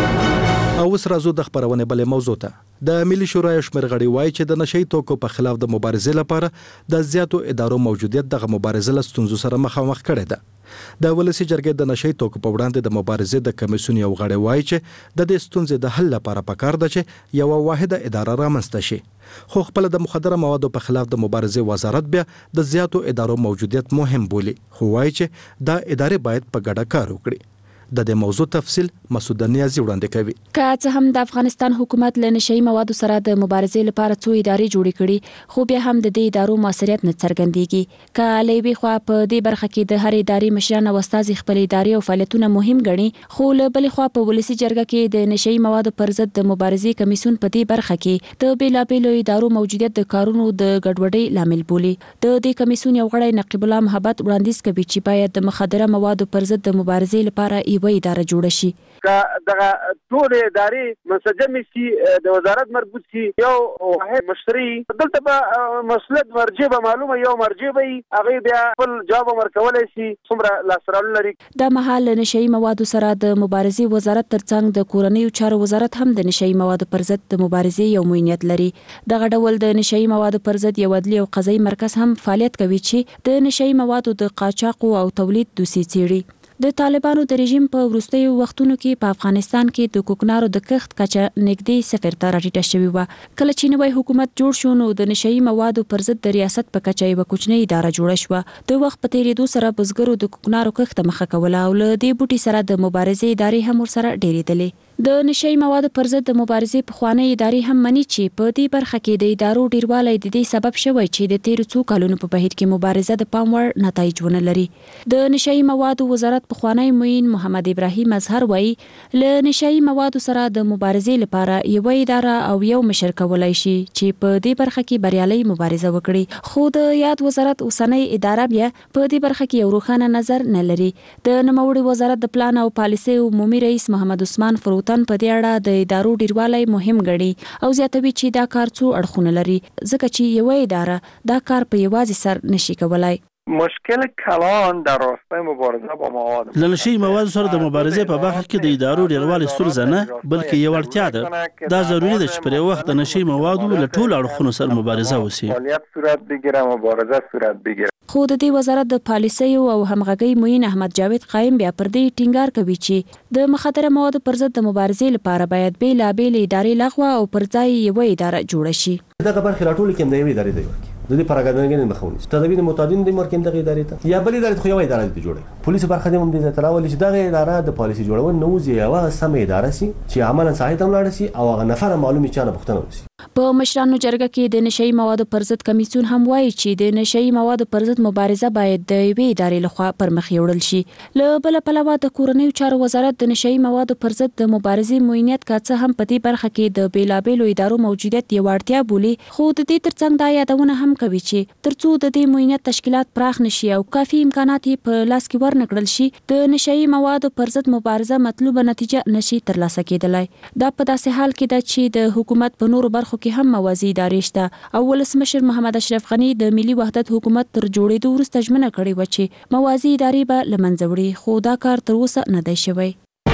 اوس راځو د خبرونې بلې موضوع ته د ملي شورا شمېر غړي وایي چې د نشئی توکو په خلاف د مبارزې لپاره د زیاتو ادارو موجودیت دغه مبارزه له ستونزو سره مخامخ کړې ده د ولسی جرګې د نشئی توکو په وړاندې د مبارزې د کمیسیون یو غړی وایي چې د دې ستونزې د حل لپاره پکار ده چې یو واحده اداره رامنځته شي خو خپل د مخدره موادو په خلاف د مبارزې وزارت بیا د زیاتو ادارو موجودیت مهم بولي خو وایي چې دا ادارې باید په ګډه کار وکړي د دې موضوع تفصیل مسعود نیازی وړاندې کوي. که څه هم د افغانستان حکومت له نشئی موادو سره د مبارزې لپاره څو ادارې جوړې کړي خو بیا هم د دې ادارو موثریت نه څرګندېږي. که له یوې خوا په دې برخه کې د هر ادارې مشران او استازي خپل ادارې او فعالیتونه مهم ګڼي خو له بلې خوا په ولسي جرګه کې د نشئی موادو پر ضد د مبارزې کمیسیون په دې برخه کې د بیلابیلو ادارو موجودیت د کارونو د ګډوډۍ لامل بولي. د دې کمیسیون یو غړی نقیب الله محبت وړاندیز کوي چې باید د مخدره موادو پر ضد د مبارزې لپاره یوه اداره جوړه شي. که دغه ټول ادارې منسجم شي د وزارت مربوط شي یو واحد مشري دلته به مسؤلیت مرجع به معلومه یو مرجع به هغه بیا خپل جواب ورکولای شي څومره لاسرال لري. د مهال نشئی موادو سره د مبارزې وزارت ترڅنګ د کورنیو چارو وزارت هم د نشئی موادو پر ضد د مبارزې یو موینیت لري. دغه ډول د نشئی موادو پر ضد یو عدلي او قضایي مرکز هم فعالیت کوي چې د نشئی موادو د قاچاق او تولید دوسي څیړي. د طالبانو د رژیم په وروستیو وختونو کې په افغانستان کې د کوکنارو د کښت کچه نږدې صفر ته راټیټه شوې وه. کله چې نوی حکومت جوړ شو نو د نشئی موادو پر ضد د ریاست په کچه یوه کوچنۍ اداره جوړه شوه. د وخت په تېرېدو سره بزګرو د کوکنارو کښت ته مخه کوله او له دې بوټي سره د مبارزې ادارې هم ورسره ډېرېدلې. د نشئی موادو پر ضد د مبارزې پخوانۍ ادارې هم مني چې په دې برخه کې د ادارو ډیروالی د دې سبب شوی چې د تیرو څو کلونو په بهیر کې مبارزه د پام وړ نتایج ونه لري. د نشئی موادو وزارت پخوانی معین محمد ابراهیم اظهر وایي له نشئی موادو سره د مبارزې لپاره یوه اداره او یو مشر کولای شي چې په دې برخه کې بریالۍ مبارزه وکړي. خو د یاد وزارت اوسنۍ اداره بیا په دې برخه کې یو روښانه نظر نه لري. د نوموړي وزارت د پلان او پالیسۍ عمومي رئیس محمد عثمان فروتن په دې اړه د ادارو ډیروالی مهم ګڼي او زیاتوي چې دا کار څو اړخونه لري ځکه چې یوه اداره دا کار په یوازې سر نشي کولای. مشکل کلان در راستای مبارزه با مواد له نشئی موادو سره د مبارزې په برخه کې د ادارو ډیروالی ستونزه نه بلکې یو اړتیا ده. دا ضروري ده چې پر یو وخت د نشئی موادو له ټولو اړخونو سره مبارزه وشي. فعالیت صورت بگیره مبارزه صورت بگیره. خو د دې وزارت د پالیسیو او همغږۍ معین احمد جاوید قایم بیا پر دې ټینګار کوي چې د مخدره موادو پر ضد د مبارزې لپاره باید بیلابیل ادارې لغوه او پر ځای یوه اداره جوړه شي. دغه برخې راټول کې د یوې ادارې دی ورکړي د دې پراګندګۍ نه مخاوني تدابیر متعددین د مرکز دغه ادارې ته یا بل ادارې خو یو ادارې ته جوړه پولیس برخه دې هم دې تراول چې دغه اداره د پالیسي جوړول نو زی یو سم اداره سي چې عملاً صحیح تم لاړ سي او هغه نفر معلومي چانه پښتنه وسی. په مشرانو جرګه کې د نشئی موادو پر ضد کمیسیون هم وایي چې د نشئی موادو پر ضد مبارزه باید د یوې ادارې لخوا پر مخ یوړل شي. له بل پلوه د کورنیو چارو وزارت د نشئی موادو پر ضد د مبارزې موینیت کا څه هم په دې برخه کې د بیلابیلو ادارو موجودیت یو اړتیا بولي خو د دې ترڅنګ دا یادونه هم کوي چې ترڅو د دې موینیت تشکیلات پراخ نشي او کافي امکانات په لاس کې ورنکړل شي د نشئی موادو پر ضد مبارزه مطلوبه نتیجه نشي ترلاسه کېدلای. دا په داسې حال کې ده چې د حکومت په نورو برخو کې هم موازی ادارې شته او ولسمشر محمد اشرف غنی د ملي وحدت حکومت تر جوړېدو وروسته ژمنه کړې وه چې موازی ادارې به له منځه وړي خو دا کار تر اوسه نه دی شوی.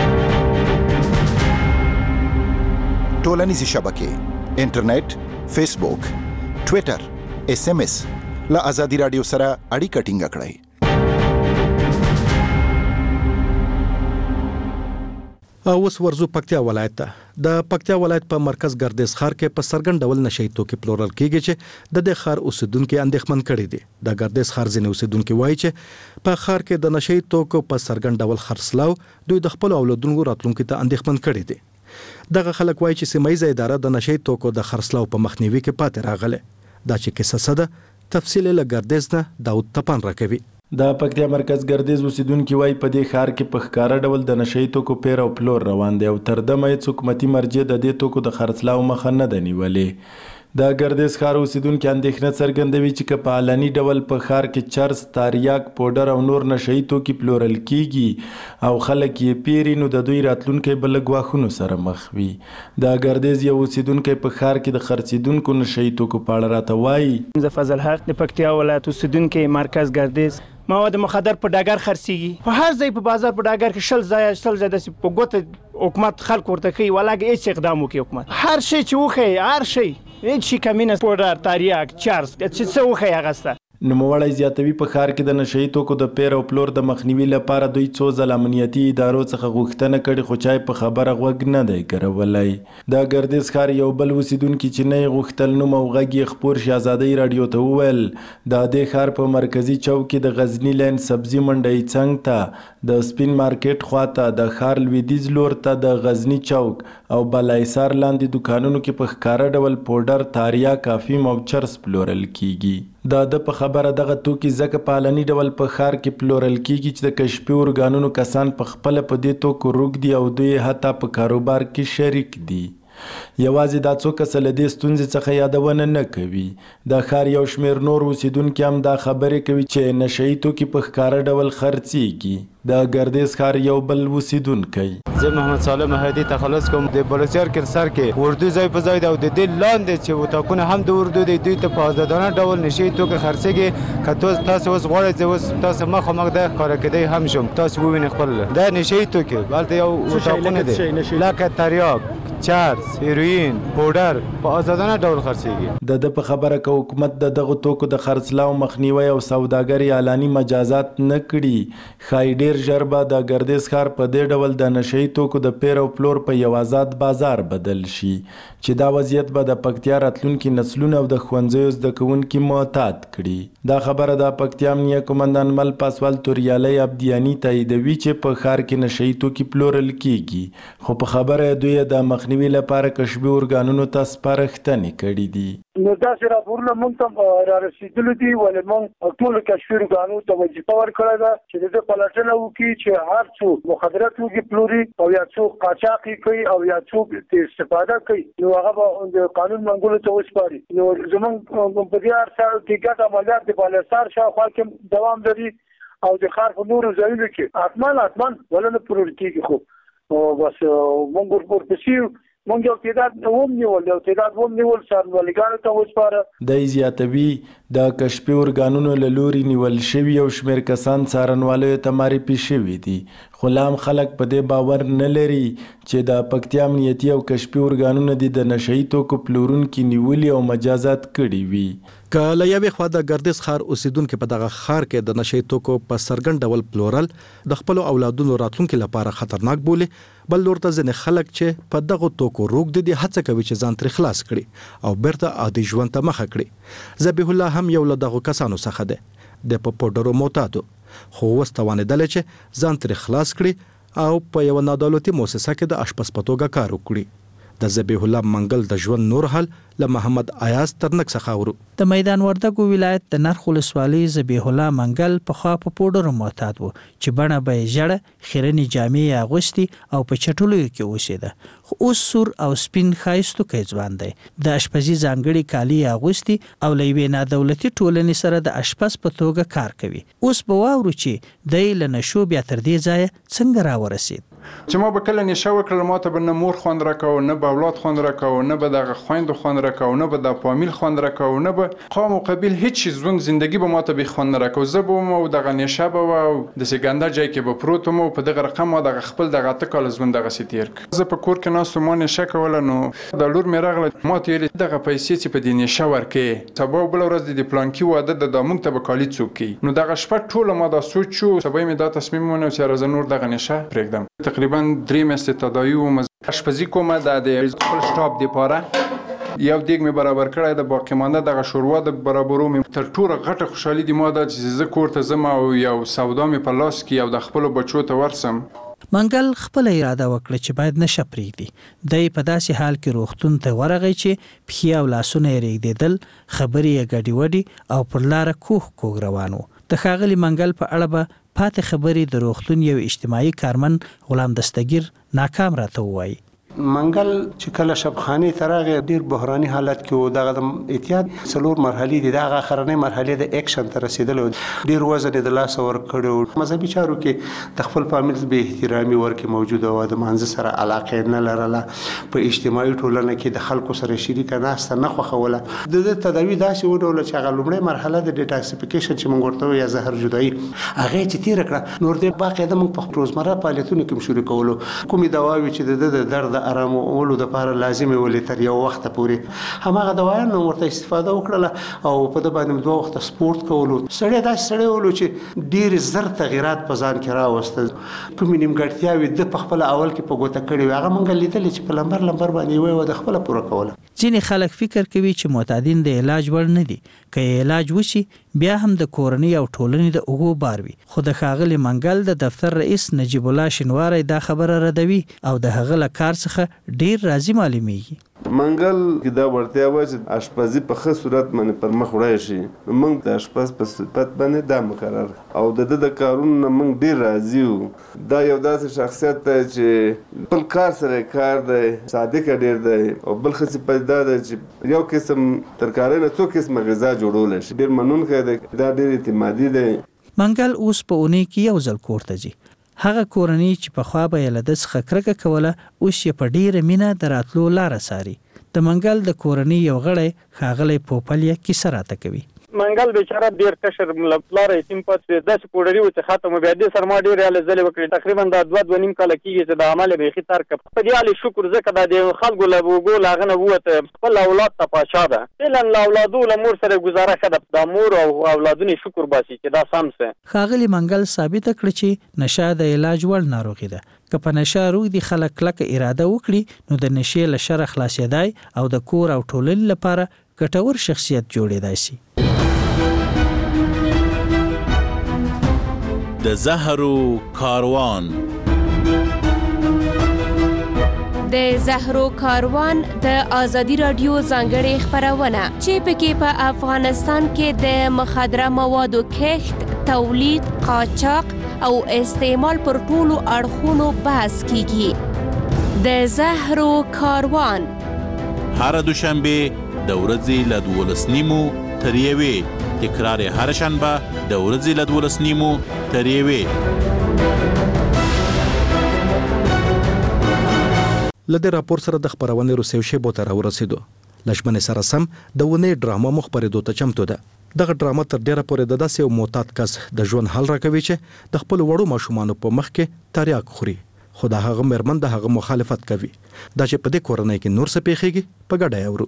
ټولنیزې شبکې انټرنیټ فیسبوک ټویټر اس ام اس له ازادي رادیو سره اړیکه ټینګه کړئ. اوس ورزو پکتیا ولایت ته. د پکتیا ولایت په مرکز ګردیز ښار کې په څرګند ډول نشئی توکي پلورل کیږي چې د دې ښار اوسیدونکو اندېښمن کړي دي. د ګردیز ښار ځینې اوسیدونکو وایي چې په ښار کې د نشئی توکو په څرګند ډول خرڅلاو دوی د خپل اولادونو راتلونکو ته اندېښمن کړي دي. دغه خلک وایي چې سیمایي اداره د نشئی توکو د خرڅلاو په مخنیوي کې پاتې راغله. دا چې کیسه څه ده تفصیل له ګردیز نه داود تپان راکوي. د پکتیا مرکز ګردیز اوسیدونکو وایي په دې ښار کې په ښکاره ډول د نشئی توکو پیر او پلور روان دی او تر دمه هیڅ حکومتي مرجع د دې توکو د خرڅلاو مخه نه ده نیولې. د ګردیز ښار اوسیدونکو اندېښنه څرګندوي چې که په علني ډول په ښار کې چرس، تاریاک، پوډر او نور نشهیي توکي پلورل کیږي او خلک یې پیري، نو د دوی راتلونکی به له ګواښونو سره مخ وي. د ګردیز یو اوسیدونکی په ښار کې د خرڅېدونکو نشهیي توکو په اړه راته وایي. زه فضل حق د پکتیا ولایت اوسیدونکی، مرکز ګردیز. مواد مخدر په ډاګر خرڅېږي، په هر ځای په بازار په ډاګر کې شل ځایه شل ځایه داسې په ګوته حکومت خلک ورته ښیي، ولاګې هېڅ اقدام وکړي حکومت. هر شی چې وښیي، هر شی هېڅ شي کمی نه، پوډر، تاریاک، چرس، چې څه وښیي هغه شته. نوموړی زیاتوي په ښار کې د نشهیي توکو د پیر او پلور د مخنیوي لپاره دوی څو ځله امنیتي ادارو څخه غوښتنه کړې، خو چا په خبره غوږ نه دی کرولی. د ګردیز ښار یو بل اوسیدونکي چې نه یې غوښتل نوم او غږ یې خپور شي ازادۍ راډیو ته وویل د دې ښار په مرکزي چوک کې د غزني لین سبزي منډۍ څنګ ته د سپین مارکیټ خواته د ښار لویدیځ لور ته د غزني چوک او بالایسار لاندې دوکانونو کې په ښکاره ډول پوډر، تاریاک، افیم او چرس پلورل کیږي. د ده په خبره دغه توکي ځکه په علني ډول په ښار کې پلورل کیږي چې د کشفي ارګانونو کسان په خپله په دې توکو روږدي او دوی حتی په کاروبار کې شریک دي. یوازې دا څو کسه له دې ستونزې څخه یادونه نه کوي. د ښار یو شمېر نور اوسیدونکي هم دا خبرې کوي چې نشهیي توکي په ښکاره ډول خرڅېږي. د ګردیز ښار یو بل اوسیدونکی: زه محمد صالح مهدي تخلص کوم د بلوچستان کې سر کې اردو ځای په ځای دی او د دې لاندې چې وتاکونه هم د اردو دی، دوی ته په آزادانه ډول نشهیي توکي خرڅېږي. که تاسو اوس غواړئ زه اوس تاسو مخامخ د ښکاره کېدی هم شم، تاسو ووینئ خپل دا نشهیي توکي هلته یو وتاکونه دی لکه تریاک، چرس، هیروین، پوډر په آزادانه ډول خرڅېږي. د ده په خبره که حکومت د دغو توکو د خرڅلاو مخنیوی او سوداګري اعلاني مجازات نه کړي، ښایي ډېر ژر به د ګردیز ښار په دې ډول د نشهیي توکو د پیر او پلور په یو آزاد بازار بدل شي، چې دا وضعیت به د پکتیا راتلونکي نسلونه او د ښوونځیو زده کوونکي معتاد کړي. دا خبره د پکتیا امنیه قومندان مل پاسوال توریالی عبدیانی تاییدوي چې په ښار کې نشهیي توکي پلورل کیږي، خو په خبره دوی د مخنیوي لپاره کشفي ارګانونو ته سپارښتنې کړي دي. نو داسې راپورونه موږ ته را رسېدلي دي، ولې موږ ټولو کشفي ارګانونو ته وظیفه ورکړې ده چې د ده پلټنه وکړي چې هر څوک مخدره توکي پلوري او یا څوک قاچاق کوي او یا څوک استفاده کوي، نو هغه به د قانون منګولو ته وسپاري. نو زموږ په دې هر څه کې ګډ عملیات د بالایسار شاوخوا کې دوام لري او د ښار په نورو ځایونو کې حتما حتما ولنه پلورل کېږي. خو بس موږ ورپسې مونږ یو تعداد ووم نیول یو تعداد ووم نیول څارنوالګانو ته وسپاره. دی زیاتوي د کشفي ارګانونو له لوري نیول شوي یو شمېر کسان څارنوالیو ته معرفي شوي دي، خو لا هم خلک په دې باور نه لري چې د پکتیا امنیتي او کشفي ارګانونو دي د نشهیي توکو پلورونکي نیولي او مجازات کړي وي. که له یوې خوا د ګردیز ښار اوسیدونکي په دغه ښار کې د نشهیي توکو په څرګند ډول پلورل د خپلو اولادونو راتلونکي لپاره خطرناک بولي، بل لور ته ځینې خلک چې په دغو توکو روږدي دي هڅه کوي چې ځان ترې خلاص کړي او بیرته عادي ژوند ته مخه کړي. ذبیح الله هم یو له دغو کسانو څخه دی، د په پوډرو معتادو، خو اوس توانېدلی چې ځان ترې خلاص کړي او په یوه نادولتي مؤسسه کې د اشپز په توګه کار وکړي. د ذبیح الله منګل د ژوند نور حال له محمد ایاز ترنک څخه اورو. د میدان وردګو ولایت د نرخ ولسوالۍ ذبیح الله منګل په خوا په پوډرو معتاد و چې بڼه به یې ژړه، خیرنې جامې یې اغوستې او په چټلیو کې اوسېده، خو اوس سور او سپین ښایستوکی ځوان دی. د اشپزي ځانګړي کالي یې اغوستي او له یوې نادولتي ټولنې سره د اشپز په توګه کار کوي. اوس به واورو چې دی له نشو بیا تر دې ځایه څنګه راورسېد. چې ما به کله نشه وکړل، ما ته به نه مور خوند راکاوه، نه به اولاد خوند راکاوه، نه به دغه خویندو خوند راکاوه، نه به د فامیل خوند راکاوه، نه به قوم او قبیل هیڅ چیز ژوند زندگی به ما ته بې خوند نه راکاوه. زه به وم او دغه نشه به وه او داسې ګنده ځای کې به پروت وم او په دغه رقم ما دغه خپل دغه اته کاله ژوند دغسې تېر کړ. زه په کور کې ناست وم، ما نشه کوله، نو د لور مې راغله، ما ته ویلې دغه پیسې چې په دې نشه ورکوې، سبا بله ورځ د دې پلانکي واده ده، دا موږ ته به کالي څوک کوي. نو دغه شپه ټوله ما دا سوچ شو، سبا مې دا تصمیم ونیو چې یاره زه نور دغه نشه پرېږدم. تقریبا درې میاشتې تداوي وم، اشپزي کومه د خپل شټاب دپاره یو دیګ مې برابر کړی د باقي مانده دغه شوروا د برابرو مې تر ټوله غټه خوشحالي دي ما دا چې زه کور ته ځم او یو سودا مې په لاس کې او د خپلو بچو ته ورسم. منګل خپل اراده وکړه چې باید نشه پرېږدي. دی په داسې حال کې روغتون ته ورغی چې پښې او لاسونه یې رېږدېدل، خبرې یې ګډې وډې او پر لاره کوږ کوږ روان و. د ښاغلي منګل په اړه به پاتې خبرې د روغتون یو اجتماعي کارمن غلام دستګیر ناکام راته ووایي. منګل چې کله شبخاني ترغه ډیر بحراني حالت کې و دغه د احتیاط څلور مرحلې دي دغه اخرنۍ مرحله د اکشن تر رسیدلو ډیر وزن د لاس ور کړو مذهبي چارو کې د خپل فامیل به احترامي ورکه موجوده و د منځ سره علاقه نه لرله په اجتماعي ټولنه کې د خلکو سره شریک ناسته نه خوخوله د تداوی داسې ودول چې هغه لومړی مرحله د ډیټاکسیفیکیشن چې موږ ورته یا زهر جدایي هغه چې تیر کړه نور د باقاعده موږ په روزمره فعالیتونو کې شروع کولو کومې دواوی چې د درد آرامولو لپاره لازمي ولې تر یو وخت پورې هماغه دوايان ورته استفاده وکړه او په د باندې دوه وخت سپورت کولو سړی دا سړی ولو چې ډیر زر تغیرات په ځان کې راوستل کومې نیمګړتیاوي د خپل اول کې په ګوته کړي هغه مونږ لیدل چې په لمبر لمبر باندې وای و د خپل پوره کوله ځینې خلک فکر کوي چې معتادین د علاج وړ نه دي که علاج وشي بیا هم د کورنۍ او ټولنې د اوغو بار وي خو د ښاغلي منګل د دفتر رئیس نجیب الله شینواری دا خبره ردوي او د هغه له کار څخه ډیر راضي معلومیږي منګل کې دا ورتیا و چې اشپزي په ښه صورت باندې پر مخ وړای شي موږ د اشپز په صفت باندې دا مقرر او د د کارونو موږ ډیر راضي یو دا یو داسې شخصیت دی چې خپل کار سره کار دی صادق ډیر دی او بل څه صفت دا دی چې یو قسم ترکاري نه څو قسمه غذا جوړول شي ډیر منونکی دی دا ډیر اعتمادي دی منګل اوس په اونۍ کې یو ځل کور ته ځي هغه کورنۍ چې په خوا به له د څخه کرکه کوله اوس یې په ډیره مینه د راتلو لاره ساري د منګل د کورنۍ یو غړی ښاغلی پوپل یې کیسه راته کوي منګل بیچاره ډیر کشر ملپلار یتیم پاتې داسې پوډري و چې ختم بیا دې سره ما ډیر یاله ځلې وکړې تقریبا دا دوه دوه نیم کاله کېږي چې د عمل بیخي ترک په دې حالې شکر ځکه دا د خلکو له وګو هغه نه ووته خپل اولاد ته پاچا ده فعلا له اولادو له مور سره ګزاره ښه ده د مور او اولادونو شکر باسي چې دا سم څه ښاغلي منګل ثابته کړه چې نشه د علاج وړ ناروغي ده که په نشه روږدي خلک کلکه اراده وکړي نو د نشې له شره خلاصېدای او د کور او ټولنې لپاره ګټور شخصیت جوړېدای شي د زهرو کاروان د زهرو کاروان د ازادي رادیو ځانګړې خبرونه چې پکې په افغانستان کې د مخدره موادو کښت، تولید، قاچاق او استعمال پر ټولو اړخونو بحث کیږي. د زهرو کاروان هر دوشنبه د ورځې له دولس نیمو تر یوې تکرار هر شنبه د ورځې له دولس نیمو تر یوې. لدې راپور سره د خبرونې روسیو شیبو ته راورسېدو. لښمنې سره سم د ونې ډراما مخبرېدو ته چمتو ده. دغه ډراما تر ډیره پورې د داسې یو معتاد کس د ژوند حل راکوي چې د خپل وړو ماشومانو په مخ کې تریاک خوري خو د هغه مېرمن د هغه مخالفت کوي. دا چې په دې کورنۍ کې نور څه پیښیږي په ګډه اورو.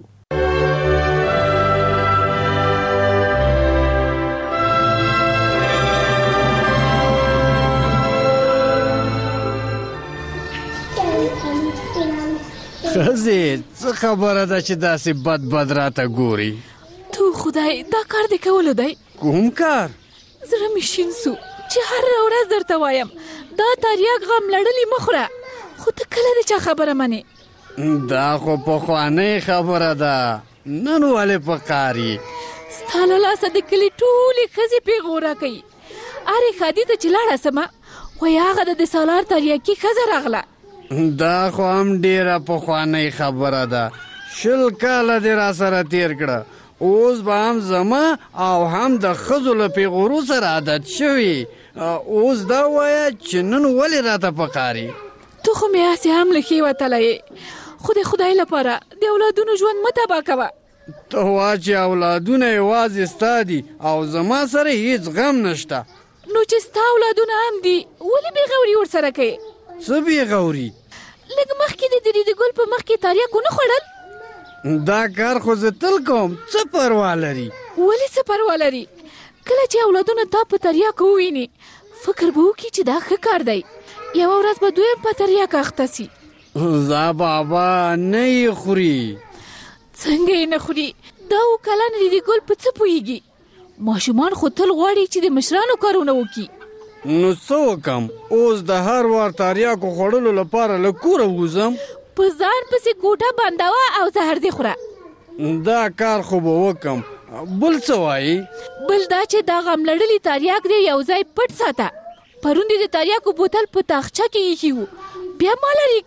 خزي څه خبره ده چې داسې بد بد راته ګوري تو خدای دا کار دې کولو دی کوم کار زړه مې شین سو چې هر ورځ درته وایم دا تریاک غم لړلې مخوره خو ته کله د چا خبره منې دا خو پخوانۍ خبره ده نن ولې په کاري ستا له لاسه د کلي ټولې ښځې پیغوره کوي ارې ښادي ته چې لاړه سمه وایي هغه د د سالار تریاکي ښځه راغله دا خو هم ډیره پخوانۍ خبره ده شل کاله دې را سره تیر کړه اوس به هم زما او هم د ښځو له پیغورو سره عادت شوي اوس دا وایه چې نن ولې راته پکاري تو خو مې هسې هم له ښې وتلی خو د خدای لپاره د اولادونو ژوند مه تباه کوه ته وا چې اولادونه یوازې ستا دي او زما سره هیڅ غم نشته نو چې ستا اولادونه هم دي ولې بېغوري ورسره کوې څه بېغوري لږ مخکې د درې د ګل په مخ کې تریاک ونه خوړل دا کار خو زه تل کوم څه پروا لري ولې څه پروا لري کله چې اولادونه تا په تریاکو وویني فکر به وکړي چې دا ښه کار دی یوه ورځ به دویم په تریاک اخته سي زه بابا نه یې خوري څنګه یې نه خوري دا اوه کلن د ګل په څه پوهېږي ماشومان خو تل غواړي چې د مشرانو کارونه وکړي نو څه وکم اوس د هر وار تریاکو خوړلو لپاره له کوره ووځم په ځان پسې کوټه بندوه او زهر دې خوره دا کار خو به وکم بل څه وایي بل دا چې دا غم لړلي تریاک دې یو ځای پټ ساته پرون دې د تریاکو بوتل په تاخچه کې ایښي و بیا ما لرې که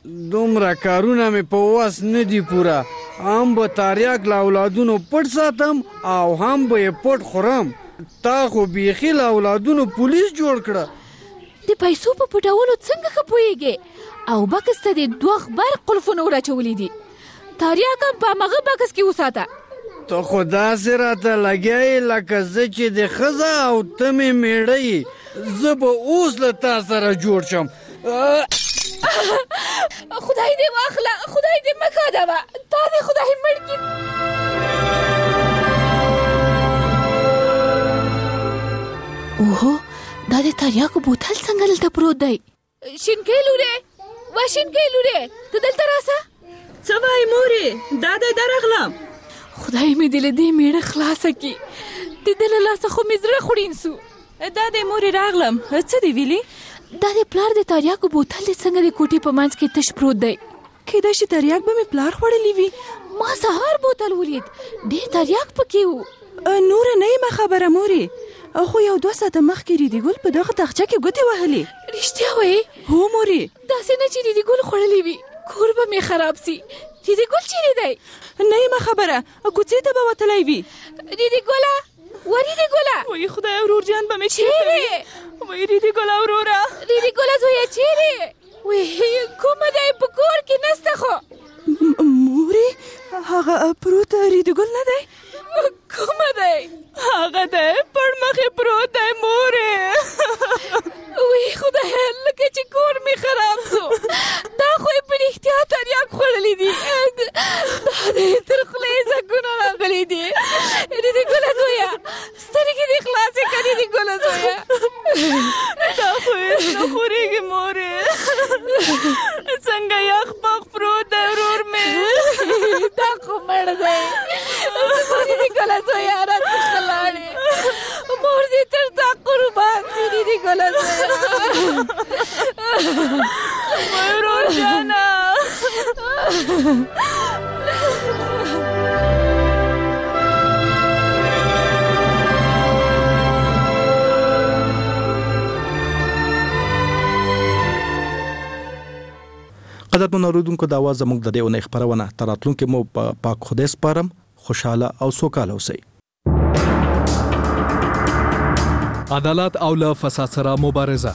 دومره کارونه مې په وس نه دي پوره. هم به تریاک له اولادونو پټ ساتم او هم به یې پټ خورم. تا خو بیخي له اولادونو پولیس جوړ کړه. د پیسو په پټولو څنګه ښه پوهېږې؟ او بکس ته دې دوه خبر قلفونه وراچولي دي. تریاک هم په همغه بکس کې وساته. ته خو داسې راته لګیا لکه زه چې د ښځه او ته مې میړه یې. زه به اوس له تا سره جوړ شم. خدای دې واخله، خدای دې مه کاږه، تا دې خدای مړ کړي. اوهو، دا د تریاکو بوتل څنګه دلته پروت دی؟ شینکۍ لورې، وا شینکۍ لورې، ته دلته راسه. څه وایې مورې؟ دا دی درغلم. خدای مې دې له دې میړه خلاصه کړي. د ده له لاسه خو مې زړه خوړین سو. دا دی مورې راغلم. څه دې ویلي؟ دا د پلار د تریاکو بوتل دی څنګه د کوټې په منځ کې تش پروت دی. کیدای شي تریاک به مې پلار خوړلی وي. ما سهار بوتل ولید، ډېر تریاک پکې و. نوره نه یم خبره مورې، خو یو دوه ساعته مخکې ریډیګل په دغه تاخچه کې ګوتې وهلې. رښتیا وایې؟ هو مورې. داسې نه چې ریډیګل خوړلی وي، کور به مې خراب سي. ریډیګل چیرې دی؟ نه یم خبره، کوڅې ته به وتلی وي. ریډیګله، و ریډیګله، وایي خدای ورور جان به مې چیرې؟ وایي ریډیګله وروره، ریډیګله زویه چیرې؟ وایي کومه دی؟ په کور کې نسته خو. مورې هغه پروت ریډیګل نه دی؟ کومه دی؟ هغه دی پړ مخې پروت دی مورې. وی خدایه، لکه چې کور مې خراب سو. دا خو یې په رښتیا تریاک خوړلی دي. دا دی تر خولې زګونه راغلي دي. ریډیګله زویه، سترګې دې خلاصې کړه ریډیګله زویه. دا خو یې نه خورېږي مورې. څنګه یخ پخ پروت دی ورور مې. دا خو مړ دی. ریډیګله زویه راڅخه لاړې. مور دې تر تا قربان سي ریډیګله زویه. وای ورور جانه. قدرمن اوریدونکو، دا आवाज زموږ د دې اونۍ خبرونه تر راتلونکي مو په پاک خدای سپارم. خوشاله او سوکاله اوسئ. عدالت او له فساد سره مبارزه.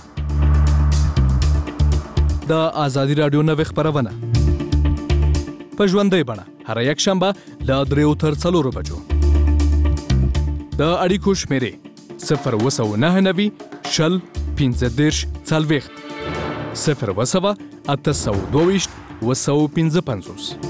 د آزادي رادیو نوې خبرونه په ژوندۍ بڼه هر یک شنبه له دریو تر څلورو بجو. د اړیکو شمیرې صفر اووه سوه نهه نوي شل پنځه دېرش څلوېښت صفر اووه سوه اته سوه دوه ویشت اووه سوه پنځه پنځوس.